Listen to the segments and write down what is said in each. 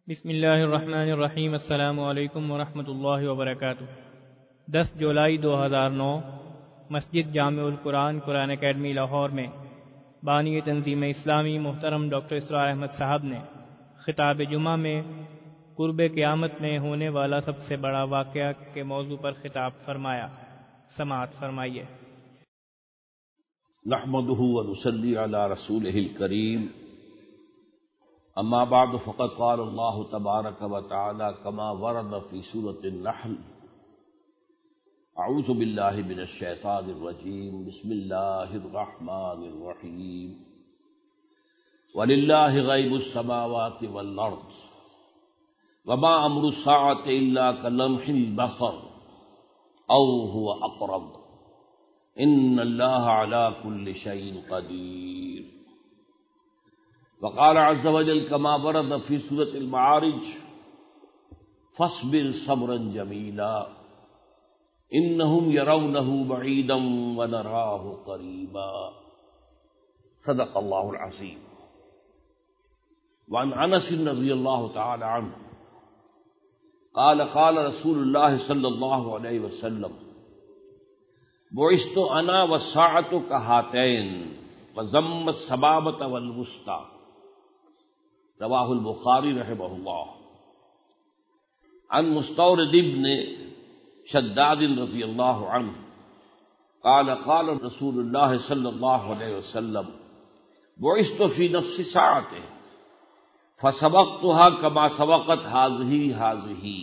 بسم اللہ الرحمن الرحیم۔ السلام علیکم ورحمۃ اللہ وبرکاتہ۔ 10 جولائی 2009 مسجد جامع القرآن قرآن اکیڈمی لاہور میں بانی تنظیم اسلامی محترم ڈاکٹر اسرار احمد صاحب نے خطاب جمعہ میں قرب قیامت میں ہونے والا سب سے بڑا واقعہ کے موضوع پر خطاب فرمایا۔ سماعت فرمائیے۔ نحمده ونصلي على رسوله الكريم، اما بعد فقد قال الله تبارك وتعالى كما ورد في سورة النحل: اعوذ بالله من الشيطان الرجيم، بسم الله الرحمن الرحيم، ولله غيب السماوات والارض وما امر الساعة الا كلمح البصر او هو اقرب ان اللہ علی کل شیء قدیر۔ وقال عز وجل كما ورد في سورة المعارج: فاصبر صبرا جمیلا انہم یرونہ بعیدا ونراہ قریبا۔ صدق اللہ العظیم۔ وعن انس رضی اللہ تعالی عنہ قال قال رسول اللہ صلی اللہ علیہ وسلم: بعثت انا والساعة كهاتين وذم السبابة والوسطى۔ رواہ البخاری رحمہ اللہ۔ عن مستورد ابن شداد رضی اللہ عنہ قال قال رسول اللہ صلی اللہ علیہ وسلم: بعثت في نفس ساعته فسبقتها كما سبقت هذه۔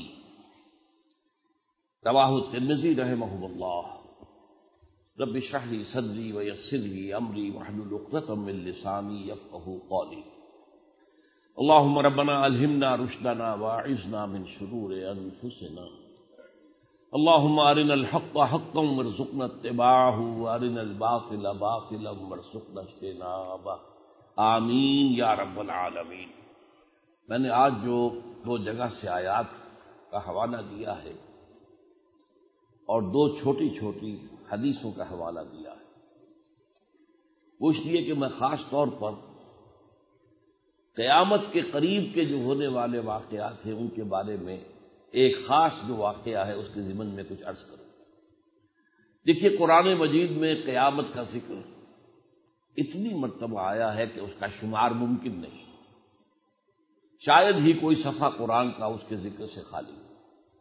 رواہ الترمذی رحمہ اللہ۔ رب اشرح لي صدري ويسر لي امري واحلل عقدة من لساني يفقهوا قولي۔ اللهم ربنا الهمنا رشدنا واعذنا من شرور انفسنا، اللهم ارنا الحق حقا وارزقنا اتباعه وارنا الباطل باطلا وارزقنا اجتنابه، آمین یا رب العالمین۔ میں نے آج جو 2 جگہ سے آیات کا حوالہ دیا ہے اور 2 چھوٹی چھوٹی حدیثوں کا حوالہ دیا ہے، وہ اس لیے کہ میں خاص طور پر قیامت کے قریب کے جو ہونے والے واقعات ہیں ان کے بارے میں ایک خاص جو واقعہ ہے اس کے ضمن میں کچھ عرض کروں۔ دیکھیے، قرآن مجید میں قیامت کا ذکر اتنی مرتبہ آیا ہے کہ اس کا شمار ممکن نہیں، شاید ہی کوئی صفحہ قرآن کا اس کے ذکر سے خالی ہو۔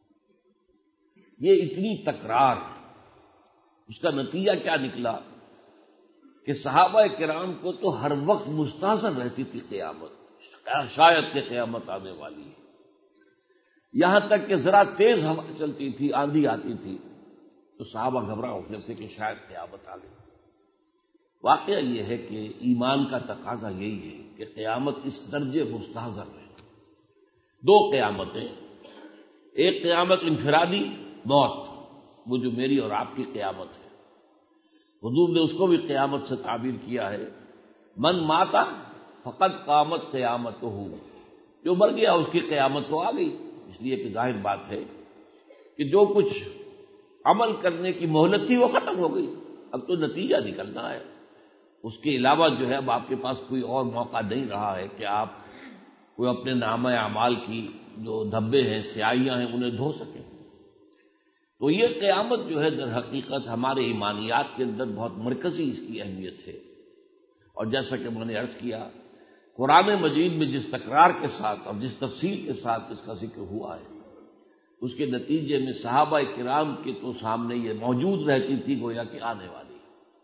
یہ اتنی تکرار، اس کا نتیجہ کیا نکلا کہ صحابہ کرام کو تو ہر وقت مستحضر رہتی تھی قیامت، شاید کہ قیامت آنے والی ہے۔ یہاں تک کہ ذرا تیز ہوا چلتی تھی، آندھی آتی تھی تو صحابہ گھبرا اٹھتے تھے کہ شاید قیامت آ گئی۔ واقعہ یہ ہے کہ ایمان کا تقاضا یہی ہے کہ قیامت اس درجے مستحضر ہے۔ 2 قیامتیں، ایک قیامت انفرادی موت، وہ جو میری اور آپ کی قیامت ہے، حضور نے اس کو بھی قیامت سے تعبیر کیا ہے: من ماتا فقد قامت قیامتہ، جو مر گیا اس کی قیامت تو آ گئی۔ اس لیے کہ ظاہر بات ہے کہ جو کچھ عمل کرنے کی مہلت تھی وہ ختم ہو گئی، اب تو نتیجہ نکلنا ہے۔ اس کے علاوہ جو ہے اب آپ کے پاس کوئی اور موقع نہیں رہا ہے کہ آپ کوئی اپنے نامہ اعمال کی جو دھبے ہیں، سیاہیاں ہیں، انہیں دھو سکیں۔ تو یہ قیامت جو ہے در حقیقت ہمارے ایمانیات کے اندر بہت مرکزی اس کی اہمیت ہے، اور جیسا کہ میں نے عرض کیا، قرآن مجید میں جس تکرار کے ساتھ اور جس تفصیل کے ساتھ اس کا ذکر ہوا ہے، اس کے نتیجے میں صحابہ کرام کے تو سامنے یہ موجود رہتی تھی گویا کہ آنے والی۔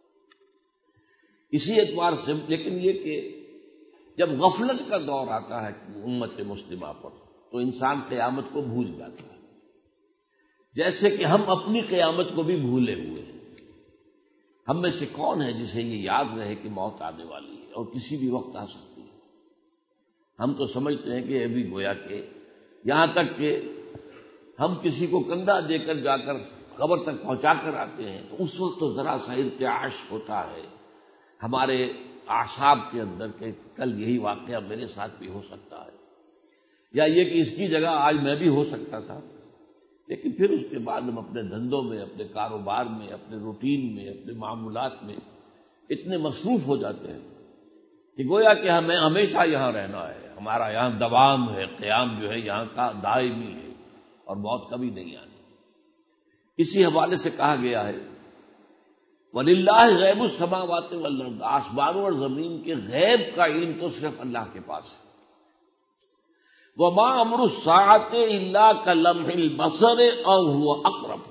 اسی اعتبار سے لیکن یہ کہ جب غفلت کا دور آتا ہے امت مسلمہ پر تو انسان قیامت کو بھول جاتا ہے، جیسے کہ ہم اپنی قیامت کو بھی بھولے ہوئے ہیں۔ ہم میں سے کون ہے جسے یہ یاد رہے کہ موت آنے والی ہے اور کسی بھی وقت آ سکتی ہے؟ ہم تو سمجھتے ہیں کہ ابھی گویا کہ یہاں تک کہ ہم کسی کو کندھا دے کر جا کر قبر تک پہنچا کر آتے ہیں تو اس وقت تو ذرا سا ارتعاش ہوتا ہے ہمارے اعصاب کے اندر کہ کل یہی واقعہ میرے ساتھ بھی ہو سکتا ہے، یا یہ کہ اس کی جگہ آج میں بھی ہو سکتا تھا۔ لیکن پھر اس کے بعد ہم اپنے دھندوں میں، اپنے کاروبار میں، اپنے روٹین میں، اپنے معمولات میں اتنے مصروف ہو جاتے ہیں کہ گویا کہ ہمیں ہمیشہ یہاں رہنا ہے، ہمارا یہاں دوام ہے، قیام جو ہے یہاں کا دائمی ہے اور موت کبھی نہیں آنی۔ اسی حوالے سے کہا گیا ہے وَلِلَّهِ غیب السماوات والارض، آسمانوں اور زمین کے غیب کا علم تو صرف اللہ کے پاس ہے۔ وَمَا أَمْرُ السَّاعَةِ إِلَّا كَلَمْحِ الْبَصَرِ أَوْ هُوَ أَقْرَبُ،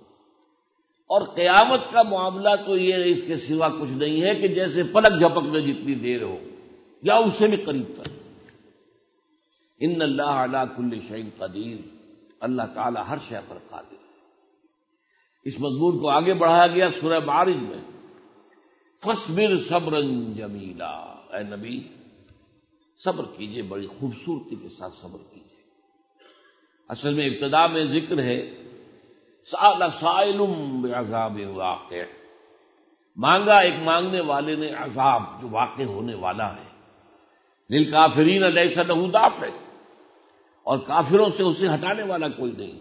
اور قیامت کا معاملہ تو یہ اس کے سوا کچھ نہیں ہے کہ جیسے پلک جھپک میں جتنی دیر ہو یا اس سے بھی قریب تر۔ ان اللہ علی کل شیء قدیر، اللہ تعالی ہر شے پر قادر ہے۔ اس مضمون کو آگے بڑھایا گیا سورہ معارج میں، فاصبر صبرا جمیلا، اے نبی صبر کیجئے، بڑی خوبصورتی کے ساتھ صبر کیجئے۔ اصل میں ابتدا میں ذکر ہے سأل سائل بعذاب واقع، مانگا ایک مانگنے والے نے عذاب جو واقع ہونے والا ہے، للکافرین لیس لہ دافع، اور کافروں سے اسے ہٹانے والا کوئی نہیں۔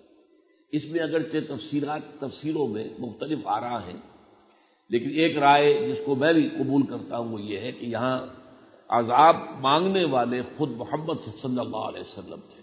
اس میں اگرچہ تفسیروں میں مختلف آراء ہیں، لیکن ایک رائے جس کو میں بھی قبول کرتا ہوں وہ یہ ہے کہ یہاں عذاب مانگنے والے خود محمد صلی اللہ علیہ وسلم تھے۔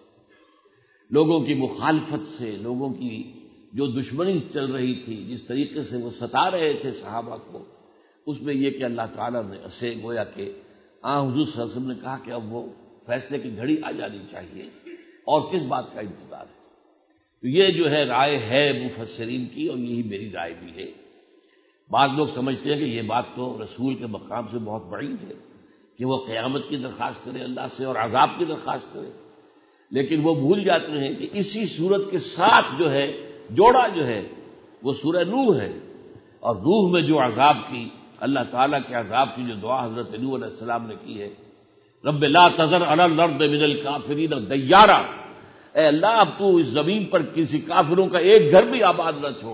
لوگوں کی مخالفت سے، لوگوں کی جو دشمنی چل رہی تھی، جس طریقے سے وہ ستا رہے تھے صحابہ کو، اس میں یہ کہ اللہ تعالیٰ نے اسے گویا کہ حضور صلی اللہ علیہ وسلم نے کہا کہ اب وہ فیصلے کی گھڑی آ جانی چاہیے اور کس بات کا انتظار ہے۔ تو یہ جو ہے رائے ہے مفسرین کی، اور یہی میری رائے بھی ہے۔ بعض لوگ سمجھتے ہیں کہ یہ بات تو رسول کے مقام سے بہت بعید ہے کہ وہ قیامت کی درخواست کرے اللہ سے اور عذاب کی درخواست کرے، لیکن وہ بھول جاتے ہیں کہ اسی صورت کے ساتھ جو ہے جوڑا جو ہے وہ سورہ نوح ہے، اور نوح میں جو عذاب کی اللہ تعالیٰ کے عذاب کی جو دعا حضرت نوح علیہ السلام نے کی ہے، رب لا تذر علی الارض من الکافرین دیارا، اے اللہ اب تو اس زمین پر کسی کافروں کا ایک گھر بھی آباد نہ چھوڑ،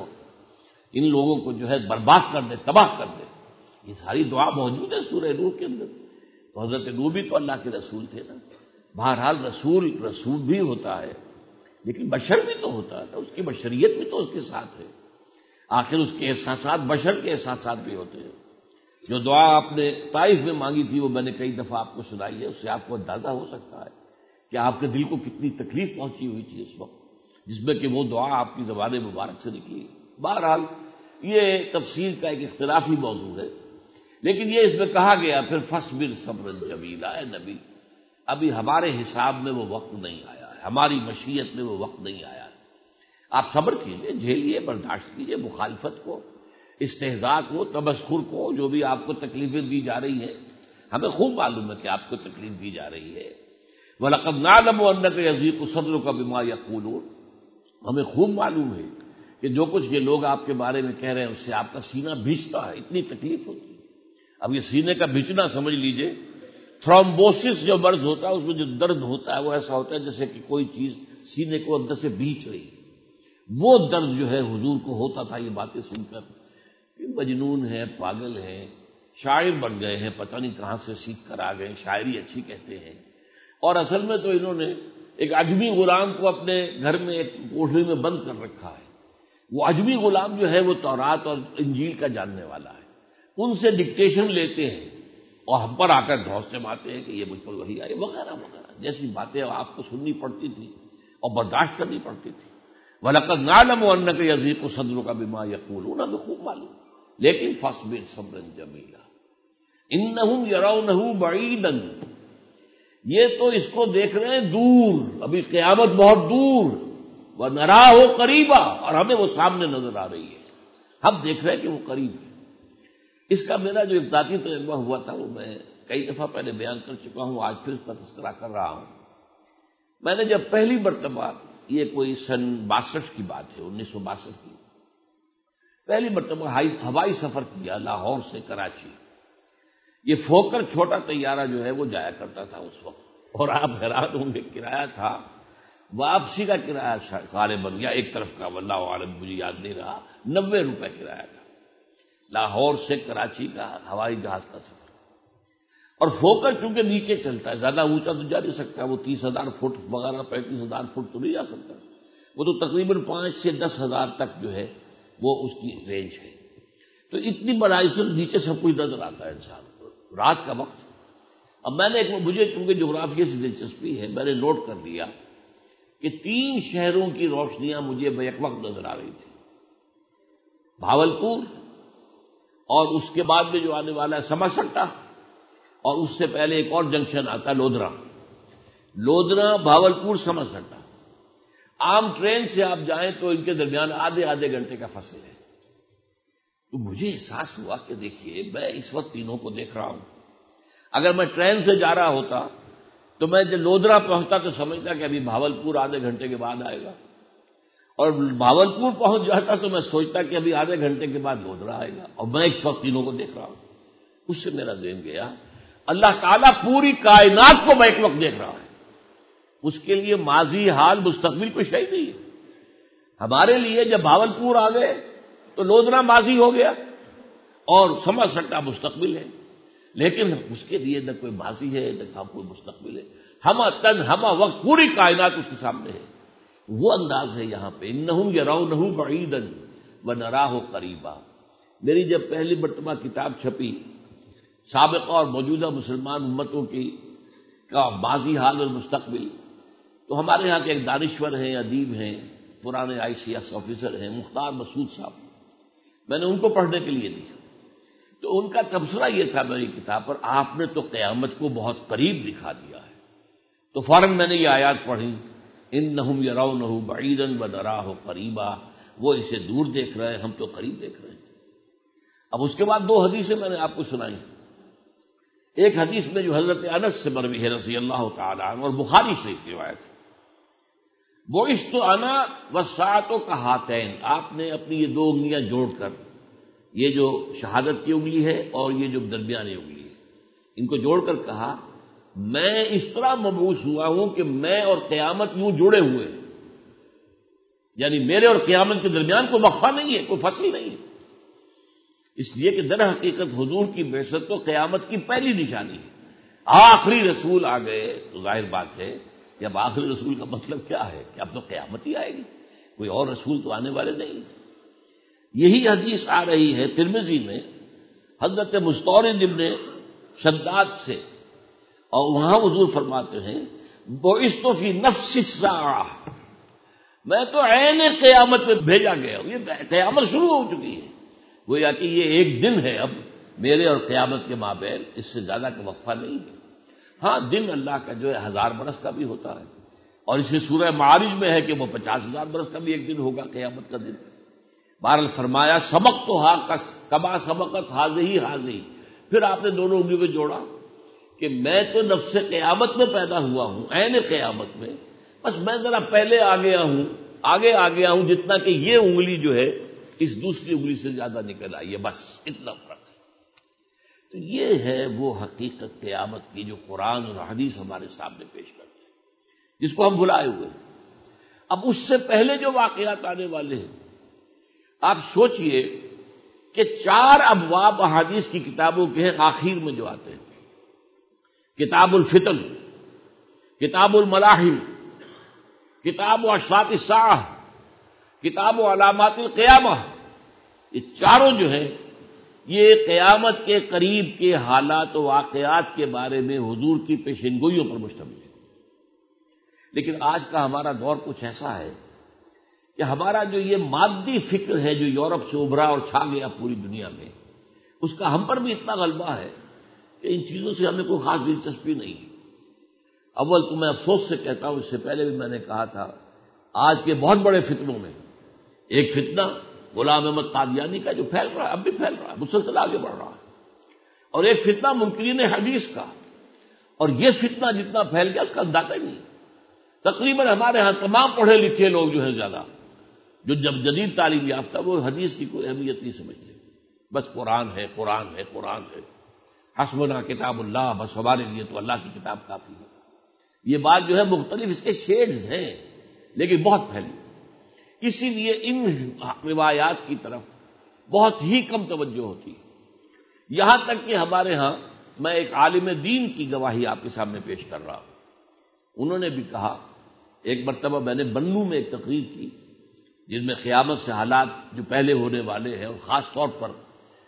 ان لوگوں کو جو ہے برباد کر دے، تباہ کر دے۔ یہ ساری دعا موجود ہے سورہ نوح کے اندر۔ تو حضرت نوح بھی تو اللہ کے رسول تھے نا۔ بہرحال رسول بھی ہوتا ہے، لیکن بشر بھی تو ہوتا ہے، اس کی بشریت بھی تو اس کے ساتھ ہے۔ آخر اس کے احساسات بشر کے احساسات بھی ہوتے ہیں۔ جو دعا آپ نے طائف میں مانگی تھی وہ میں نے کئی دفعہ آپ کو سنائی ہے، اس سے آپ کو اندازہ ہو سکتا ہے کہ آپ کے دل کو کتنی تکلیف پہنچی ہوئی تھی اس وقت، جس میں کہ وہ دعا آپ کی زبان مبارک سے نکلی۔ بہرحال یہ تفسیر کا ایک اختلافی موضوع ہے، لیکن یہ اس میں کہا گیا پھر فاصبر صبرا جمیلا، اے نبی ابھی ہمارے حساب میں وہ وقت نہیں آیا ہے، ہماری مشیت میں وہ وقت نہیں آیا ہے، آپ صبر کیجئے، جھیلیے، برداشت کیجئے مخالفت کو، استہزاء کو، تمسخر کو، جو بھی آپ کو تکلیفیں دی جا رہی ہیں، ہمیں خوب معلوم ہے کہ آپ کو تکلیف دی جا رہی ہے۔ وَلَقَدْ نَعْلَمُ أَنَّكَ يَضِيقُ صَدْرُكَ بِمَا يَقُولُونَ، ہمیں خوب معلوم ہے کہ جو کچھ یہ لوگ آپ کے بارے میں کہہ رہے ہیں اس سے آپ کا سینہ بھیجتا ہے، اتنی تکلیف ہوتی ہے۔ اب یہ سینے کا بھیجنا سمجھ لیجئے، تھرومبوسس جو مرض ہوتا ہے اس میں جو درد ہوتا ہے وہ ایسا ہوتا ہے جیسے کہ کوئی چیز سینے کو اندر سے بھیج رہی، وہ درد جو ہے حضور کو ہوتا تھا یہ باتیں سن کر۔ مجنون ہے، پاگل ہے، شاعر بن گئے ہیں، پتہ نہیں کہاں سے سیکھ کر آ گئے، شاعری اچھی کہتے ہیں، اور اصل میں تو انہوں نے ایک عجمی غلام کو اپنے گھر میں ایک کوٹھری میں بند کر رکھا ہے۔ وہ عجمی غلام جو ہے وہ تورات اور انجیل کا جاننے والا ہے، ان سے ڈکٹیشن لیتے ہیں اور ہم پر آ کر دھوستے مارتے ہیں کہ یہ مجھ پر وحی آئی وغیرہ وغیرہ جیسی باتیں آپ کو سننی پڑتی تھی اور برداشت کرنی پڑتی تھی۔ وَلَقَدْ نَعْلَمُ أَنَّكَ يَضِيقُ صَدْرُكَ بِمَا يَقُولُونَ، ہمیں خوب معلوم، لیکن فاصبر صبرا جمیلا انہم یرونہ بعیدا، یہ تو اس کو دیکھ رہے ہیں دور، ابھی قیامت بہت دور، وَنَرَاهُ قَرِيبًا، اور ہمیں وہ سامنے نظر آ رہی ہے، ہم دیکھ رہے ہیں کہ وہ قریب ہے۔ اس کا میرا جو ایک ذاتی تجربہ ہوا تھا وہ میں کئی دفعہ پہلے بیان کر چکا ہوں، آج پھر اس کا تذکرہ کر رہا ہوں۔ میں نے جب پہلی مرتبہ، یہ کوئی سن 62 کی بات ہے، 1962 کی، پہلی مرتبہ ہوائی سفر کیا لاہور سے کراچی، یہ فوکر چھوٹا طیارہ جو ہے وہ جایا کرتا تھا اس وقت، اور آپ حیران ہوں گے کرایہ تھا، واپسی کا کرایہ غالباً یا ایک طرف کا واللہ عالم مجھے یاد نہیں رہا، 90 روپے کرایہ تھا، لاہور سے کراچی کا ہوائی جہاز کا سفر۔ اور فوکر چونکہ نیچے چلتا ہے، زیادہ اونچا تو جا نہیں سکتا، وہ 30,000 فٹ وغیرہ 35,000 فٹ تو نہیں جا سکتا، وہ تو تقریباً 5 سے 10,000 تک جو ہے وہ اس کی رینج ہے۔ تو اتنی بڑائی سے نیچے سب کچھ نظر آتا ہے انسان کو، رات کا وقت، اب میں نے مجھے چونکہ جغرافیہ سے دلچسپی ہے، میں نے نوٹ کر لیا کہ 3 شہروں کی روشنیاں مجھے بیک وقت نظر آ رہی تھی، بھاولپور، اور اس کے بعد میں جو آنے والا ہے سمرسٹا، اور اس سے پہلے ایک اور جنکشن آتا ہے لودھرا بھاولپور سمرسٹا۔ عام ٹرین سے آپ جائیں تو ان کے درمیان آدھے گھنٹے کا فاصلہ ہے۔ تو مجھے احساس ہوا کہ دیکھیے میں اس وقت تینوں کو دیکھ رہا ہوں، اگر میں ٹرین سے جا رہا ہوتا تو میں جب لودھرا پہنچتا تو سمجھتا کہ ابھی بھاولپور آدھے گھنٹے کے بعد آئے گا، اور بھاولپور پہنچ جاتا تو میں سوچتا کہ ابھی آدھے گھنٹے کے بعد لودھرا آئے گا، اور میں اس وقت تینوں کو دیکھ رہا ہوں۔ اس سے میرا ذہن گیا اللہ تعالیٰ پوری کائنات کو بیک وقت دیکھ رہا ہے، اس کے لیے ماضی، حال، مستقبل کوئی شے نہیں ہے۔ ہمارے لیے جب بھاولپور آ گئے تو لودھرا ماضی ہو گیا اور سمرسٹا مستقبل ہے، لیکن اس کے لیے نہ کوئی ماضی ہے نہ کوئی مستقبل ہے، ہمہ تن ہمہ وقت پوری کائنات اس کے سامنے ہے۔ وہ انداز ہے یہاں پہ، انہم یرونہ بعیدا ونراہ قریبا۔ میری جب پہلی مرتبہ کتاب چھپی سابقہ اور موجودہ مسلمان امتوں کی کا ماضی، حال اور مستقبل، تو ہمارے یہاں کے ایک دانشور ہیں، ادیب ہیں، پرانے ICS آفیسر ہیں، مختار مسعود صاحب، میں نے ان کو پڑھنے کے لیے دی، تو ان کا تبصرہ یہ تھا میری کتاب پر، آپ نے تو قیامت کو بہت قریب دکھا دیا ہے۔ تو فوراً میں نے یہ آیات پڑھی، انہم یرونہ بعیدا ونراہ قریبا، وہ اسے دور دیکھ رہے ہیں، ہم تو قریب دیکھ رہے ہیں۔ اب اس کے بعد 2 حدیثیں میں نے آپ کو سنائی۔ ایک حدیث میں جو حضرت انس سے مروی ہے رضی اللہ تعالی عنہ، اور بخاری شریف کی روایت ہے، بعثت انا والساعۃ کہاتین، آپ نے اپنی یہ 2 انگلیاں جوڑ کر، یہ جو شہادت کی انگلی ہے اور یہ جو درمیانی انگلی ہے، ان کو جوڑ کر کہا میں اس طرح مبعوث ہوا ہوں کہ میں اور قیامت یوں جڑے ہوئے ہیں، یعنی میرے اور قیامت کے درمیان کوئی وقفہ نہیں ہے، کوئی فصل نہیں ہے، اس لیے کہ در حقیقت حضور کی بعثت تو قیامت کی پہلی نشانی ہے۔ آخری رسول آ گئے تو ظاہر بات ہے کہ اب آخری رسول کا مطلب کیا ہے کہ اب تو قیامت ہی آئے گی، کوئی اور رسول تو آنے والے نہیں۔ یہی حدیث آ رہی ہے ترمذی میں حضرت مستورد ابن شداد سے، اور وہاں حضور فرماتے ہیں بعثت فی نفس الساعہ، میں تو عین قیامت میں بھیجا گیا ہوں، یہ قیامت شروع ہو چکی ہے، گویا کہ یہ ایک دن ہے اب میرے اور قیامت کے مابین، اس سے زیادہ کا وقفہ نہیں ہے۔ ہاں دن اللہ کا جو ہے 1000 برس کا بھی ہوتا ہے، اور اسی سورہ معارج میں ہے کہ وہ 50,000 برس کا بھی ایک دن ہوگا قیامت کا دن۔ بہرحال فرمایا سبق تو کما سبقت حاضی، پھر آپ نے دونوں انگلیوں کو جوڑا کہ میں تو نفس قیامت میں پیدا ہوا ہوں، عین قیامت میں، بس میں ذرا پہلے آ گیا ہوں جتنا کہ یہ انگلی جو ہے اس دوسری انگلی سے زیادہ نکل آئی ہے، بس اتنا فرق ہے۔ تو یہ ہے وہ حقیقت قیامت کی جو قرآن اور حدیث ہمارے سامنے پیش کرتے ہیں، جس کو ہم بھلائے ہوئے ہیں۔ اب اس سے پہلے جو واقعات آنے والے ہیں، آپ سوچئے کہ 4 ابواب احادیث کی کتابوں کے ہیں، آخر میں جو آتے ہیں، کتاب الفتن، کتاب الملاحم، کتاب اشراط الساعہ، کتاب و علامات القیامہ، یہ چاروں جو ہیں یہ قیامت کے قریب کے حالات و واقعات کے بارے میں حضور کی پیشنگوئیوں پر مشتمل ہے۔ لیکن آج کا ہمارا دور کچھ ایسا ہے کہ ہمارا جو یہ مادی فکر ہے جو یورپ سے ابھرا اور چھا گیا پوری دنیا میں، اس کا ہم پر بھی اتنا غلبہ ہے کہ ان چیزوں سے ہمیں کوئی خاص دلچسپی نہیں۔ اول تو میں افسوس سے کہتا ہوں، اس سے پہلے بھی میں نے کہا تھا، آج کے بہت بڑے فتنوں میں ایک فتنہ غلام احمد قادیانی کا جو پھیل رہا ہے، اب بھی پھیل رہا ہے، مسلسل آگے بڑھ رہا ہے، اور ایک فتنہ منکرین حدیث کا، اور یہ فتنہ جتنا پھیل گیا اس کا اندازہ ہی نہیں۔ تقریباً ہمارے ہاں تمام پڑھے لکھے لوگ جو ہیں زیادہ، جو جب جدید تعلیم یافتہ، وہ حدیث کی کوئی اہمیت نہیں سمجھتے، بس قرآن ہے، قرآن ہے، قرآن ہے، حسبنا کتاب اللہ، بس ہمارے لیے تو اللہ کی کتاب کافی ہے۔ یہ بات جو ہے مختلف اس کے شیڈز ہیں لیکن بہت پھیلی، اسی لیے ان روایات کی طرف بہت ہی کم توجہ ہوتی ہے، یہاں تک کہ ہمارے ہاں، میں ایک عالم دین کی گواہی آپ کے سامنے پیش کر رہا ہوں، انہوں نے بھی کہا، ایک مرتبہ میں نے بنو میں ایک تقریر کی جس میں قیامت سے حالات جو پہلے ہونے والے ہیں، اور خاص طور پر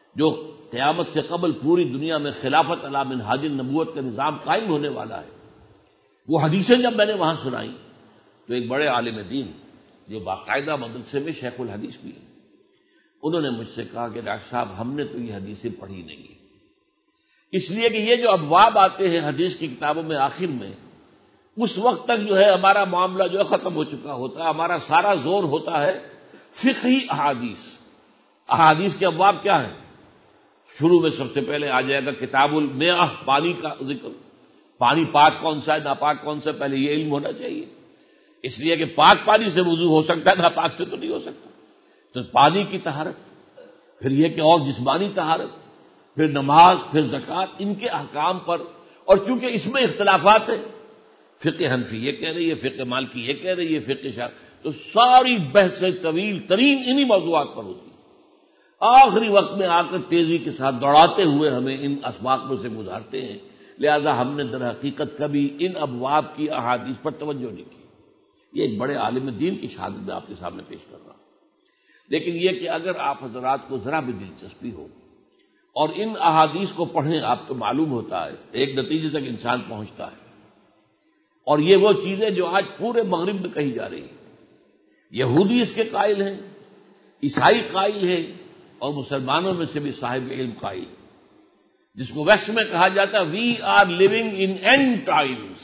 جو قیامت سے قبل پوری دنیا میں خلافت علی منہاج النبوت کا نظام قائم ہونے والا ہے، وہ حدیثیں جب میں نے وہاں سنائیں تو ایک بڑے عالم دین جو باقاعدہ مدرسے میں شیخ الحدیث بھی ہیں، انہوں نے مجھ سے کہا کہ ڈاکٹر صاحب ہم نے تو یہ حدیثیں پڑھی نہیں ہیں، اس لیے کہ یہ جو ابواب آتے ہیں حدیث کی کتابوں میں آخر میں، اس وقت تک جو ہے ہمارا معاملہ جو ہے ختم ہو چکا ہوتا ہے، ہمارا سارا زور ہوتا ہے فقہی احادیث۔ احادیث کے ابواب کیا ہیں؟ شروع میں سب سے پہلے آ جائے گا کتاب المیہ، پانی کا ذکر، پانی پاک کون سا ہے ناپاک کون سا ہے، پہلے یہ علم ہونا چاہیے، اس لیے کہ پاک پانی سے وضو ہو سکتا ہے، ناپاک سے تو نہیں ہو سکتا، تو پانی کی طہارت، پھر یہ کہ اور جسمانی طہارت، پھر نماز، پھر زکوٰۃ، ان کے احکام پر، اور چونکہ اس میں اختلافات ہیں، فقہ حنفی یہ کہہ رہی ہے، فقہ مالکی یہ کہہ رہی ہے، فقہ شافعی، تو ساری بحثیں طویل ترین انہی موضوعات پر ہوتی ہیں۔ آخری وقت میں آ کر تیزی کے ساتھ دوڑاتے ہوئے ہمیں ان اسباق میں سے گزارتے ہیں، لہذا ہم نے در حقیقت کبھی ان ابواب کی احادیث پر توجہ نہیں کی۔ یہ ایک بڑے عالم دین کی شہادت میں آپ کے سامنے پیش کر رہا ہوں، لیکن یہ کہ اگر آپ حضرات کو ذرا بھی دلچسپی ہو اور ان احادیث کو پڑھیں، آپ کو معلوم ہوتا ہے ایک نتیجے تک انسان پہنچتا ہے، اور یہ وہ چیزیں جو آج پورے مغرب میں کہی جا رہی ہیں، یہودی اس کے قائل ہیں، عیسائی قائل ہیں، اور مسلمانوں میں سے بھی صاحب علم قائل، جس کو ویسٹ میں کہا جاتا ہے we are living in end times,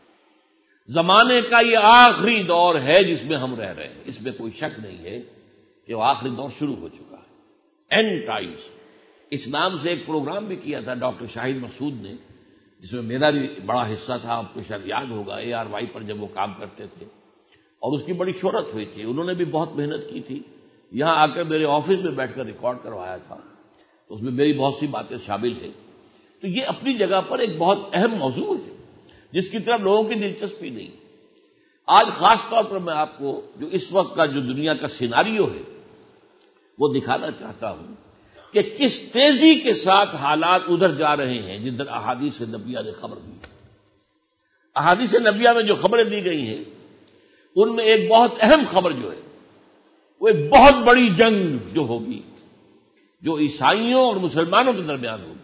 زمانے کا یہ آخری دور ہے جس میں ہم رہ رہے ہیں، اس میں کوئی شک نہیں ہے کہ وہ آخری دور شروع ہو چکا ہے، اینڈ ٹائمز۔ اس نام سے ایک پروگرام بھی کیا تھا ڈاکٹر شاہد مسعود نے، جس میں میرا بھی بڑا حصہ تھا، آپ کو شاید یاد ہوگا، ARY پر جب وہ کام کرتے تھے، اور اس کی بڑی شہرت ہوئی تھی، انہوں نے بھی بہت محنت کی تھی، یہاں آ کر میرے آفس میں بیٹھ کر ریکارڈ کروایا تھا، اس میں میری بہت سی باتیں شامل ہیں، تو یہ اپنی جگہ پر ایک بہت اہم موضوع ہے جس کی طرف لوگوں کی دلچسپی نہیں۔ آج خاص طور پر میں آپ کو جو اس وقت کا جو دنیا کا سیناریو ہے وہ دکھانا چاہتا ہوں کہ کس تیزی کے ساتھ حالات ادھر جا رہے ہیں جدھر احادیث نبویہ نے خبر دی۔ احادیث نبویہ میں جو خبریں دی گئی ہیں ان میں ایک بہت اہم خبر جو ہے وہ ایک بہت بڑی جنگ جو ہوگی، جو عیسائیوں اور مسلمانوں کے درمیان ہوگی۔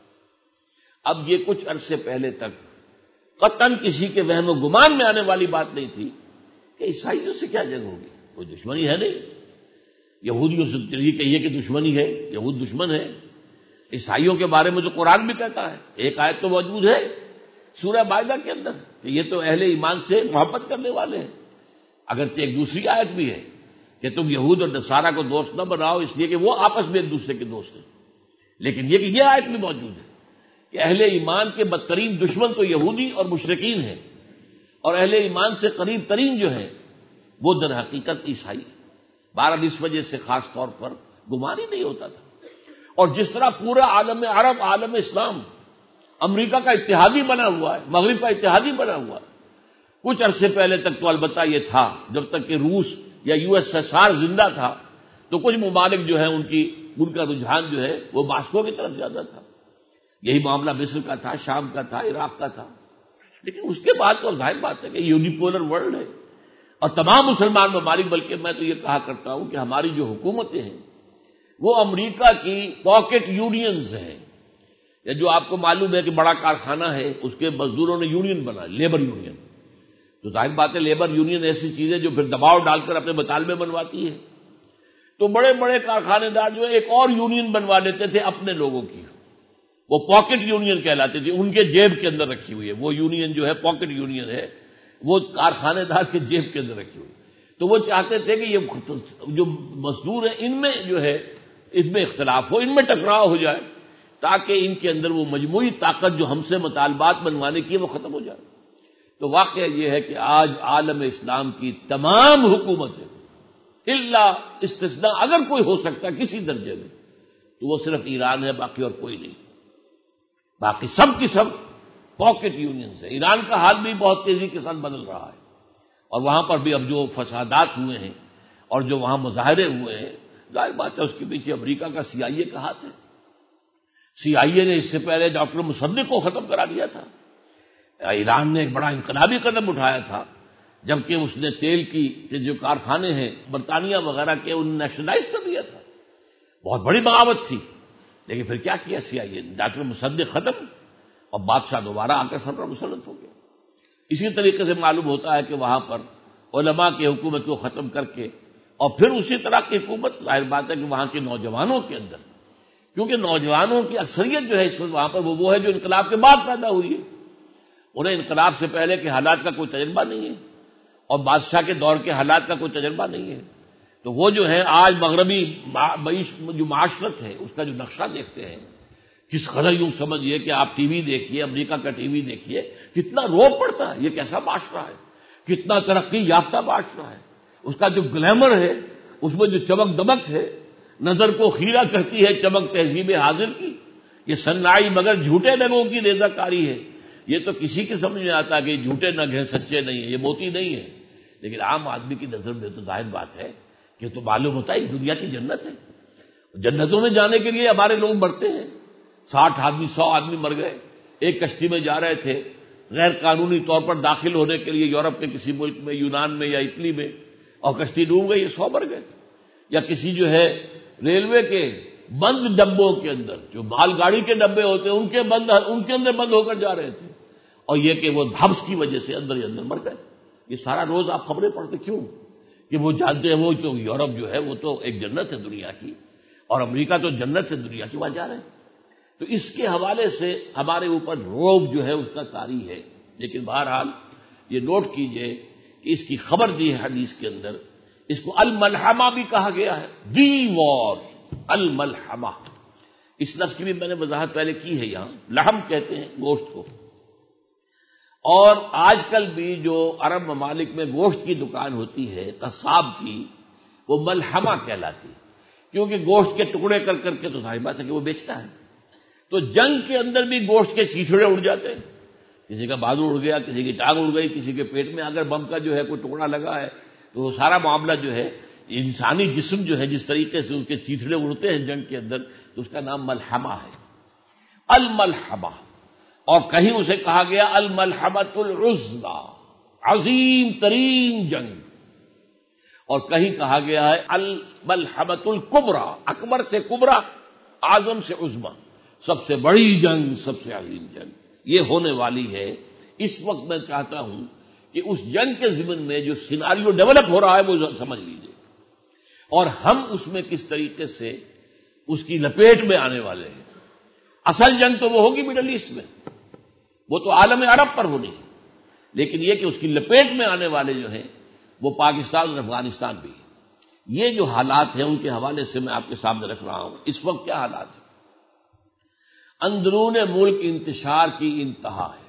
اب یہ کچھ عرصے پہلے تک قطعاً کسی کے وہم و گمان میں آنے والی بات نہیں تھی کہ عیسائیوں سے کیا جنگ ہوگی، کوئی دشمنی ہے نہیں، یہودیوں سے یہ کہیے کہ دشمنی ہے، یہود دشمن ہے، عیسائیوں کے بارے میں تو قرآن بھی کہتا ہے، ایک آیت تو موجود ہے سورہ مائدہ کے اندر کہ یہ تو اہل ایمان سے محبت کرنے والے ہیں، اگرچہ ایک دوسری آیت بھی ہے کہ تم یہود اور نصارہ کو دوست نہ بناؤ اس لیے کہ وہ آپس میں ایک دوسرے کے دوست ہیں، لیکن یہ کہ یہ آیت بھی موجود ہے کہ اہل ایمان کے بدترین دشمن تو یہودی اور مشرکین ہیں، اور اہل ایمان سے قریب ترین جو ہے وہ در حقیقت عیسائی۔ بہرحال اس وجہ سے خاص طور پر گمان ہی نہیں ہوتا تھا، اور جس طرح پورا عالم عرب، عالم اسلام امریکہ کا اتحادی بنا ہوا ہے، مغرب کا اتحادی بنا ہوا ہے، کچھ عرصے پہلے تک تو البتہ یہ تھا، جب تک کہ روس یا USSR زندہ تھا تو کچھ ممالک جو ہیں ان کا رجحان جو ہے وہ ماسکو کی طرف زیادہ تھا، یہی معاملہ مصر کا تھا، شام کا تھا، عراق کا تھا، لیکن اس کے بعد تو ظاہر بات ہے کہ یونیپولر ورلڈ ہے، اور تمام مسلمان ممالک، بلکہ میں تو یہ کہا کرتا ہوں کہ ہماری جو حکومتیں ہیں وہ امریکہ کی پاکٹ یونینز ہیں، یا جو آپ کو معلوم ہے کہ بڑا کارخانہ ہے اس کے مزدوروں نے یونین بنا، لیبر یونین، تو ظاہر بات ہے لیبر یونین ایسی چیز ہے جو پھر دباؤ ڈال کر اپنے مطالبے بنواتی ہے، تو بڑے بڑے کارخانے دار جو ہے ایک اور یونین بنوا لیتے تھے اپنے لوگوں کی، وہ پاکٹ یونین کہلاتی تھی، ان کے جیب کے اندر رکھی ہوئی ہے، وہ یونین جو ہے پاکٹ یونین ہے، وہ کارخانے دار کے جیب کے اندر رکھی ہوئی، تو وہ چاہتے تھے کہ یہ جو مزدور ہیں ان میں جو ہے ان میں اختلاف ہو، ان میں ٹکراؤ ہو جائے، تاکہ ان کے اندر وہ مجموعی طاقت جو ہم سے مطالبات بنوانے کی ہے وہ ختم ہو جائے۔ تو واقعہ یہ ہے کہ آج عالم اسلام کی تمام حکومتیں الا استثناء اگر کوئی ہو سکتا ہے کسی درجے میں تو وہ صرف ایران ہے، باقی اور کوئی نہیں، باقی سب کی سب پاکٹ یونینز ہیں۔ ایران کا حال بھی بہت تیزی کے ساتھ بدل رہا ہے، اور وہاں پر بھی اب جو فسادات ہوئے ہیں اور جو وہاں مظاہرے ہوئے ہیں، ظاہر بات ہے اس کے پیچھے امریکہ کا CIA کا ہاتھ ہے۔ CIA نے اس سے پہلے ڈاکٹر مصدق کو ختم کرا دیا تھا، ایران نے ایک بڑا انقلابی قدم اٹھایا تھا جبکہ اس نے تیل کی جو کارخانے ہیں برطانیہ وغیرہ کے ان نیشنلائز کر دیا تھا، بہت بڑی بغاوت تھی، لیکن پھر کیا کیا سی آئی اے، ڈاکٹر مصدق ختم اور بادشاہ دوبارہ آ کر سر پر مسلط ہو گیا۔ اسی طریقے سے معلوم ہوتا ہے کہ وہاں پر علماء کی حکومت کو ختم کر کے اور پھر اسی طرح کی حکومت، ظاہر بات ہے کہ وہاں کے نوجوانوں کے اندر، کیونکہ نوجوانوں کی اکثریت جو ہے اس وقت وہاں پر وہ ہے جو انقلاب کے بعد پیدا ہوئی ہے، انہیں انقلاب سے پہلے کے حالات کا کوئی تجربہ نہیں ہے اور بادشاہ کے دور کے حالات کا کوئی تجربہ نہیں ہے، تو وہ جو ہے آج مغربی جو معاشرت ہے اس کا جو نقشہ دیکھتے ہیں، کس قدر یوں سمجھیے کہ آپ ٹی وی دیکھیے، امریکہ کا ٹی وی دیکھیے، کتنا روب پڑتا ہے، یہ کیسا معاشرہ ہے، کتنا ترقی یافتہ معاشرہ ہے، اس کا جو گلیمر ہے، اس میں جو چمک دمک ہے، نظر کو خیرہ کرتی ہے چمک تہذیب حاضر کی، یہ صنائی مگر جھوٹے نگوں کی ریزہ کاری ہے۔ یہ تو کسی کے سمجھ میں آتا کہ جھوٹے نگ ہیں، سچے نہیں ہیں، یہ موتی نہیں ہے، لیکن عام آدمی کی نظر میں تو ظاہر بات ہے کہ تو معلوم ہوتا ہے یہ دنیا کی جنت ہے۔ جنتوں میں جانے کے لیے ہمارے لوگ مرتے ہیں، 60 آدمی 100 آدمی مر گئے، ایک کشتی میں جا رہے تھے غیر قانونی طور پر داخل ہونے کے لیے یورپ کے کسی ملک میں، یونان میں یا اٹلی میں، اور کشتی ڈوب گئی، 100 مر گئے۔ یا کسی جو ہے ریلوے کے بند ڈبوں کے اندر، جو مال گاڑی کے ڈبے ہوتے ہیں ان کے اندر بند ہو کر جا رہے تھے، اور یہ کہ وہ حبس کی وجہ سے اندر ہی اندر مر گئے۔ یہ سارا روز آپ خبریں پڑھتے کیوں؟ کہ وہ جانتے ہیں وہ جو یورپ جو ہے وہ تو ایک جنت ہے دنیا کی، اور امریکہ تو جنت ہے دنیا کی، وہاں جا رہے ہیں۔ تو اس کے حوالے سے ہمارے اوپر روب جو ہے اس کا طاری ہے، لیکن بہرحال یہ نوٹ کیجئے کہ اس کی خبر دی ہے حدیث کے اندر، اس کو الملحمہ بھی کہا گیا ہے، دی وار، الملحمہ۔ اس لفظ کی بھی میں نے وضاحت پہلے کی ہے، یہاں لحم کہتے ہیں گوشت کو، اور آج کل بھی جو عرب ممالک میں گوشت کی دکان ہوتی ہے قصاب کی، وہ ملحمہ کہلاتی ہے، کیونکہ گوشت کے ٹکڑے کر کر کے تو ظاہر بات ہے کہ وہ بیچتا ہے۔ تو جنگ کے اندر بھی گوشت کے چیچڑے اڑ جاتے ہیں، کسی کا بازو اڑ گیا، کسی کی ٹانگ اڑ گئی، کسی کے پیٹ میں اگر بم کا جو ہے کوئی ٹکڑا لگا ہے تو وہ سارا معاملہ جو ہے انسانی جسم جو ہے جس طریقے سے اس کے چیچڑے اڑتے ہیں جنگ کے اندر، تو اس کا نام ملحمہ ہے، الملحمہ۔ اور کہیں اسے کہا گیا الملحمۃ العظمی، عظیم ترین جنگ، اور کہیں کہا گیا ہے الملحمۃ الکبریٰ، اکبر سے کبریٰ، اعظم سے عظمی، سب سے بڑی جنگ، سب سے عظیم جنگ یہ ہونے والی ہے۔ اس وقت میں چاہتا ہوں کہ اس جنگ کے ضمن میں جو سیناریو ڈیولپ ہو رہا ہے وہ سمجھ لیجیے، اور ہم اس میں کس طریقے سے اس کی لپیٹ میں آنے والے ہیں۔ اصل جنگ تو وہ ہوگی مڈل ایسٹ میں، وہ تو عالم عرب پر ہونی ہے، لیکن یہ کہ اس کی لپیٹ میں آنے والے جو ہیں وہ پاکستان اور افغانستان بھی ہیں۔ یہ جو حالات ہیں ان کے حوالے سے میں آپ کے سامنے رکھ رہا ہوں۔ اس وقت کیا حالات ہیں؟ اندرون ملک انتشار کی انتہا ہے۔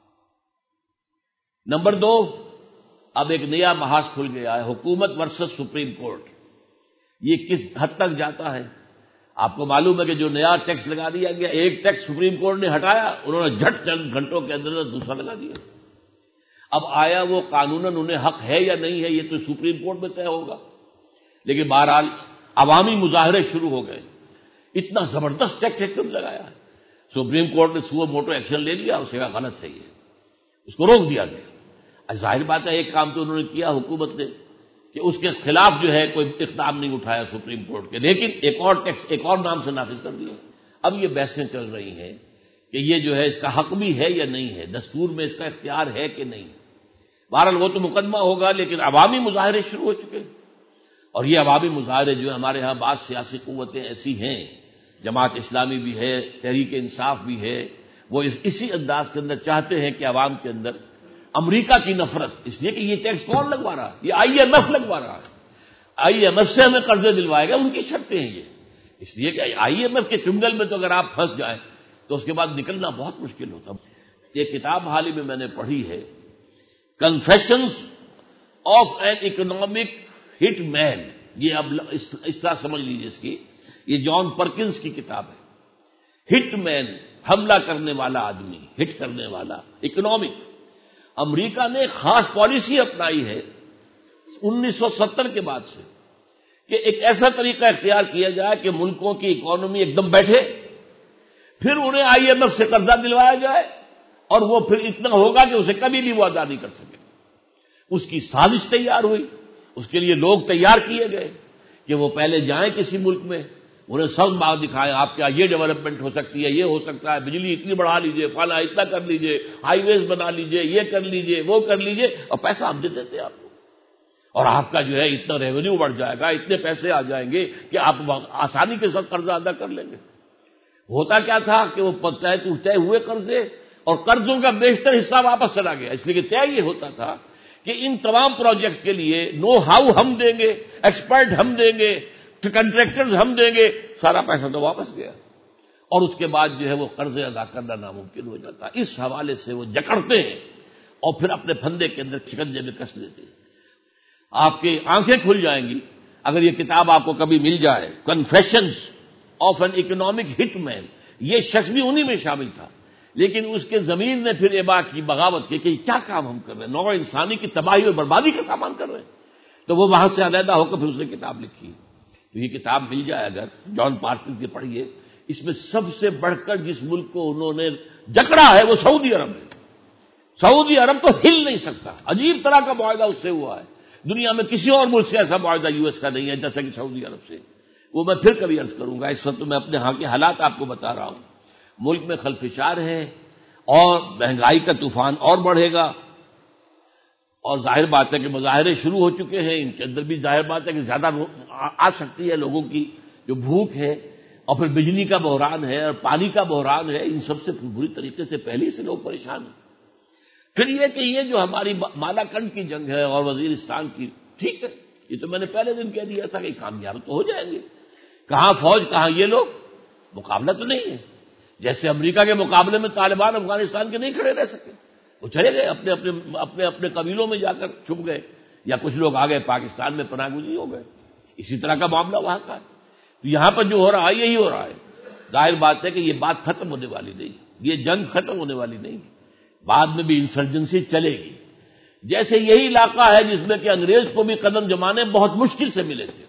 نمبر 2، اب ایک نیا محاذ کھل گیا ہے، حکومت ورسس سپریم کورٹ۔ یہ کس حد تک جاتا ہے؟ آپ کو معلوم ہے کہ جو نیا ٹیکس لگا دیا گیا، ایک ٹیکس سپریم کورٹ نے ہٹایا، انہوں نے جھٹ چند گھنٹوں کے اندر دوسرا لگا دیا۔ اب آیا وہ قانوناً انہیں حق ہے یا نہیں ہے یہ تو سپریم کورٹ میں طے ہوگا، لیکن بہرحال عوامی مظاہرے شروع ہو گئے، اتنا زبردست ٹیکس ایکشن لگایا ہے، سپریم کورٹ نے سو موٹو ایکشن لے لیا، اسے کہا غلط ہے، یہ اس کو روک دیا گیا۔ ظاہر بات ہے ایک کام تو انہوں نے کیا حکومت نے کہ اس کے خلاف جو ہے کوئی اقدام نہیں اٹھایا سپریم کورٹ کے، لیکن ایک اور ٹیکس ایک اور نام سے نافذ کر دیا۔ اب یہ بحثیں چل رہی ہیں کہ یہ جو ہے اس کا حق بھی ہے یا نہیں ہے، دستور میں اس کا اختیار ہے کہ نہیں۔ بہرحال وہ تو مقدمہ ہوگا، لیکن عوامی مظاہرے شروع ہو چکے، اور یہ عوامی مظاہرے جو ہمارے ہاں بعض سیاسی قوتیں ایسی ہیں، جماعت اسلامی بھی ہے، تحریک انصاف بھی ہے، وہ اسی انداز کے اندر چاہتے ہیں کہ عوام کے اندر امریکہ کی نفرت، اس لیے کہ یہ ٹیکس کون لگوا رہا ہے؟ یہ آئی ایم ایف لگوا رہا ہے، آئی ایم ایف سے ہمیں قرضے دلوائے گا، ان کی شرطیں ہیں یہ، اس لیے کہ آئی ایم ایف کے چنگل میں تو اگر آپ پھنس جائیں تو اس کے بعد نکلنا بہت مشکل ہوتا۔ یہ کتاب حال ہی میں نے پڑھی ہے، confessions of an economic hit man, یہ اب اس طرح سمجھ لیجیے اس کی، یہ جان پرکنز کی کتاب ہے، ہٹ مین، حملہ کرنے والا آدمی، ہٹ کرنے والا، اکنامک۔ امریکہ نے خاص پالیسی اپنائی ہے 1970 کے بعد سے کہ ایک ایسا طریقہ اختیار کیا جائے کہ ملکوں کی اکانومی ایک دم بیٹھے، پھر انہیں آئی ایم ایف سے قرضہ دلوایا جائے، اور وہ پھر اتنا ہوگا کہ اسے کبھی بھی وہ ادا نہیں کر سکے۔ اس کی سازش تیار ہوئی، اس کے لیے لوگ تیار کیے گئے کہ وہ پہلے جائیں کسی ملک میں، انہیں سب بات دکھائیں آپ کیا یہ ڈیولپمنٹ ہو سکتی ہے، یہ ہو سکتا ہے، بجلی اتنی بڑھا لیجئے، فلاں اتنا کر لیجئے، ہائی ویز بنا لیجئے، یہ کر لیجئے، وہ کر لیجئے، اور پیسہ ہم دے دیتے ہیں آپ کو، اور آپ کا جو ہے اتنا ریونیو بڑھ جائے گا، اتنے پیسے آ جائیں گے کہ آپ آسانی کے ساتھ قرضہ ادا کر لیں گے۔ ہوتا کیا تھا کہ وہ طے ہوئے قرضے اور قرضوں کا بیشتر حصہ واپس چلا گیا، اس لیے کہ طے یہ ہوتا تھا کہ ان تمام پروجیکٹ کے لیے نو ہاؤ ہم دیں گے، ایکسپرٹ ہم دیں گے، کنٹریکٹرز ہم دیں گے، سارا پیسہ تو واپس گیا، اور اس کے بعد جو ہے وہ قرضے ادا کرنا ناممکن ہو جاتا۔ اس حوالے سے وہ جکڑتے ہیں اور پھر اپنے پھندے کے اندر شکنجے میں کس لیتے ہیں۔ آپ کی آنکھیں کھل جائیں گی اگر یہ کتاب آپ کو کبھی مل جائے، confessions of an economic hit man, یہ شخص بھی انہی میں شامل تھا، لیکن اس کے ضمیر نے پھر ابا کی، بغاوت کی کہ کیا کام ہم کر رہے ہیں، نوع انسانی کی تباہی اور بربادی کا سامان کر رہے ہیں، تو وہ وہاں سے علیحدہ ہو کر پھر اس نے کتاب لکھی۔ تو یہ کتاب مل جائے اگر جان پارکر کی پڑھیے، اس میں سب سے بڑھ کر جس ملک کو انہوں نے جکڑا ہے وہ سعودی عرب ہے۔ سعودی عرب تو ہل نہیں سکتا، عجیب طرح کا معاہدہ اس سے ہوا ہے، دنیا میں کسی اور ملک سے ایسا معاہدہ یو ایس کا نہیں ہے جیسا کہ سعودی عرب سے۔ وہ میں پھر کبھی عرض کروں گا، اس وقت میں اپنے ہاں کے حالات آپ کو بتا رہا ہوں۔ ملک میں خلفشار ہے اور مہنگائی کا طوفان اور بڑھے گا، اور ظاہر بات ہے کہ مظاہرے شروع ہو چکے ہیں، ان کے اندر بھی ظاہر بات ہے کہ زیادہ آ سکتی ہے لوگوں کی جو بھوک ہے، اور پھر بجلی کا بحران ہے اور پانی کا بحران ہے، ان سب سے بری طریقے سے پہلے سے لوگ پریشان ہیں۔ پھر یہ کہ یہ جو ہماری مالاکنڈ کی جنگ ہے اور وزیرستان کی، ٹھیک ہے، یہ تو میں نے پہلے دن کہہ دیا تھا کہ کامیاب تو ہو جائیں گے، کہاں فوج کہاں یہ لوگ، مقابلہ تو نہیں ہے۔ جیسے امریکہ کے مقابلے میں طالبان افغانستان کے نہیں کھڑے رہ سکے، وہ چلے گئے اپنے قبیلوں میں جا کر چھپ گئے، یا کچھ لوگ آ گئے پاکستان میں پناہ گزین ہو گئے۔ اسی طرح کا معاملہ وہاں کا ہے۔ تو یہاں پر جو ہو رہا ہے یہی ہو رہا ہے۔ ظاہر بات ہے کہ یہ بات ختم ہونے والی نہیں، یہ جنگ ختم ہونے والی نہیں، بعد میں بھی انسرجنسی چلے گی۔ جیسے یہی علاقہ ہے جس میں کہ انگریز کو بھی قدم جمانے بہت مشکل سے ملے تھے،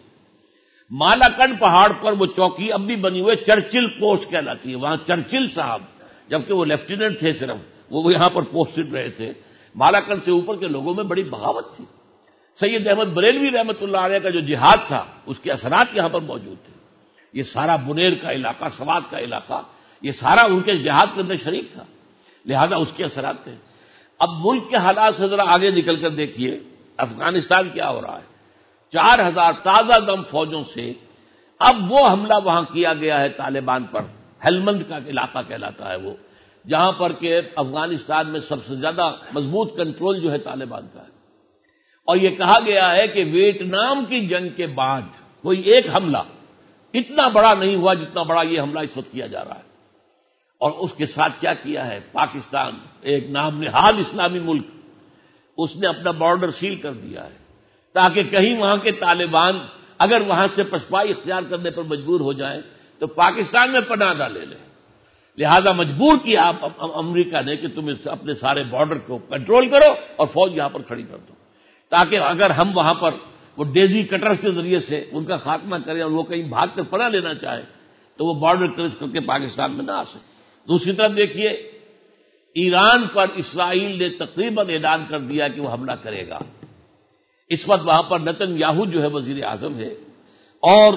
مالاکنڈ پہاڑ پر وہ چوکی اب بھی بنی ہوئی چرچل پوسٹ کہلاتی ہے، وہاں چرچل صاحب جبکہ وہ لیفٹیننٹ تھے صرف، وہ یہاں پر پوسٹڈ رہے تھے۔ مالاکنڈ سے اوپر کے لوگوں میں بڑی بغاوت تھی۔ سید احمد بریلوی رحمۃ اللہ علیہ کا جو جہاد تھا اس کے اثرات یہاں پر موجود تھے۔ یہ سارا بنیر کا علاقہ، سوات کا علاقہ، یہ سارا ان کے جہاد کے اندر شریک تھا، لہذا اس کے اثرات تھے۔ اب ملک کے حالات سے ذرا آگے نکل کر دیکھیے افغانستان کیا ہو رہا ہے۔ 4000 تازہ دم فوجوں سے اب وہ حملہ وہاں کیا گیا ہے طالبان پر، ہیلمند کا علاقہ کہلاتا ہے وہ، جہاں پر کہ افغانستان میں سب سے زیادہ مضبوط کنٹرول جو ہے طالبان کا ہے۔ اور یہ کہا گیا ہے کہ ویٹنام کی جنگ کے بعد کوئی ایک حملہ اتنا بڑا نہیں ہوا جتنا بڑا یہ حملہ اس وقت کیا جا رہا ہے۔ اور اس کے ساتھ کیا کیا ہے پاکستان، ایک نام نہاد اسلامی ملک، اس نے اپنا بارڈر سیل کر دیا ہے تاکہ کہیں وہاں کے طالبان اگر وہاں سے پشپائی اختیار کرنے پر مجبور ہو جائیں تو پاکستان میں پناہ نہ لے لیں۔ لہذا مجبور کیا امریکہ نے کہ تم اپنے سارے بارڈر کو کنٹرول کرو اور فوج یہاں پر کھڑی کر دو، تاکہ اگر ہم وہاں پر وہ ڈیزی کٹر کے ذریعے سے ان کا خاتمہ کریں اور وہ کہیں بھاگ کر پناہ لینا چاہے تو وہ بارڈر کراس کر کے پاکستان میں نہ آ سکے۔ دوسری طرف دیکھیے ایران پر اسرائیل نے تقریباً اعلان کر دیا کہ وہ حملہ کرے گا۔ اس وقت وہاں پر نتن یاہو جو ہے وزیر اعظم ہے، اور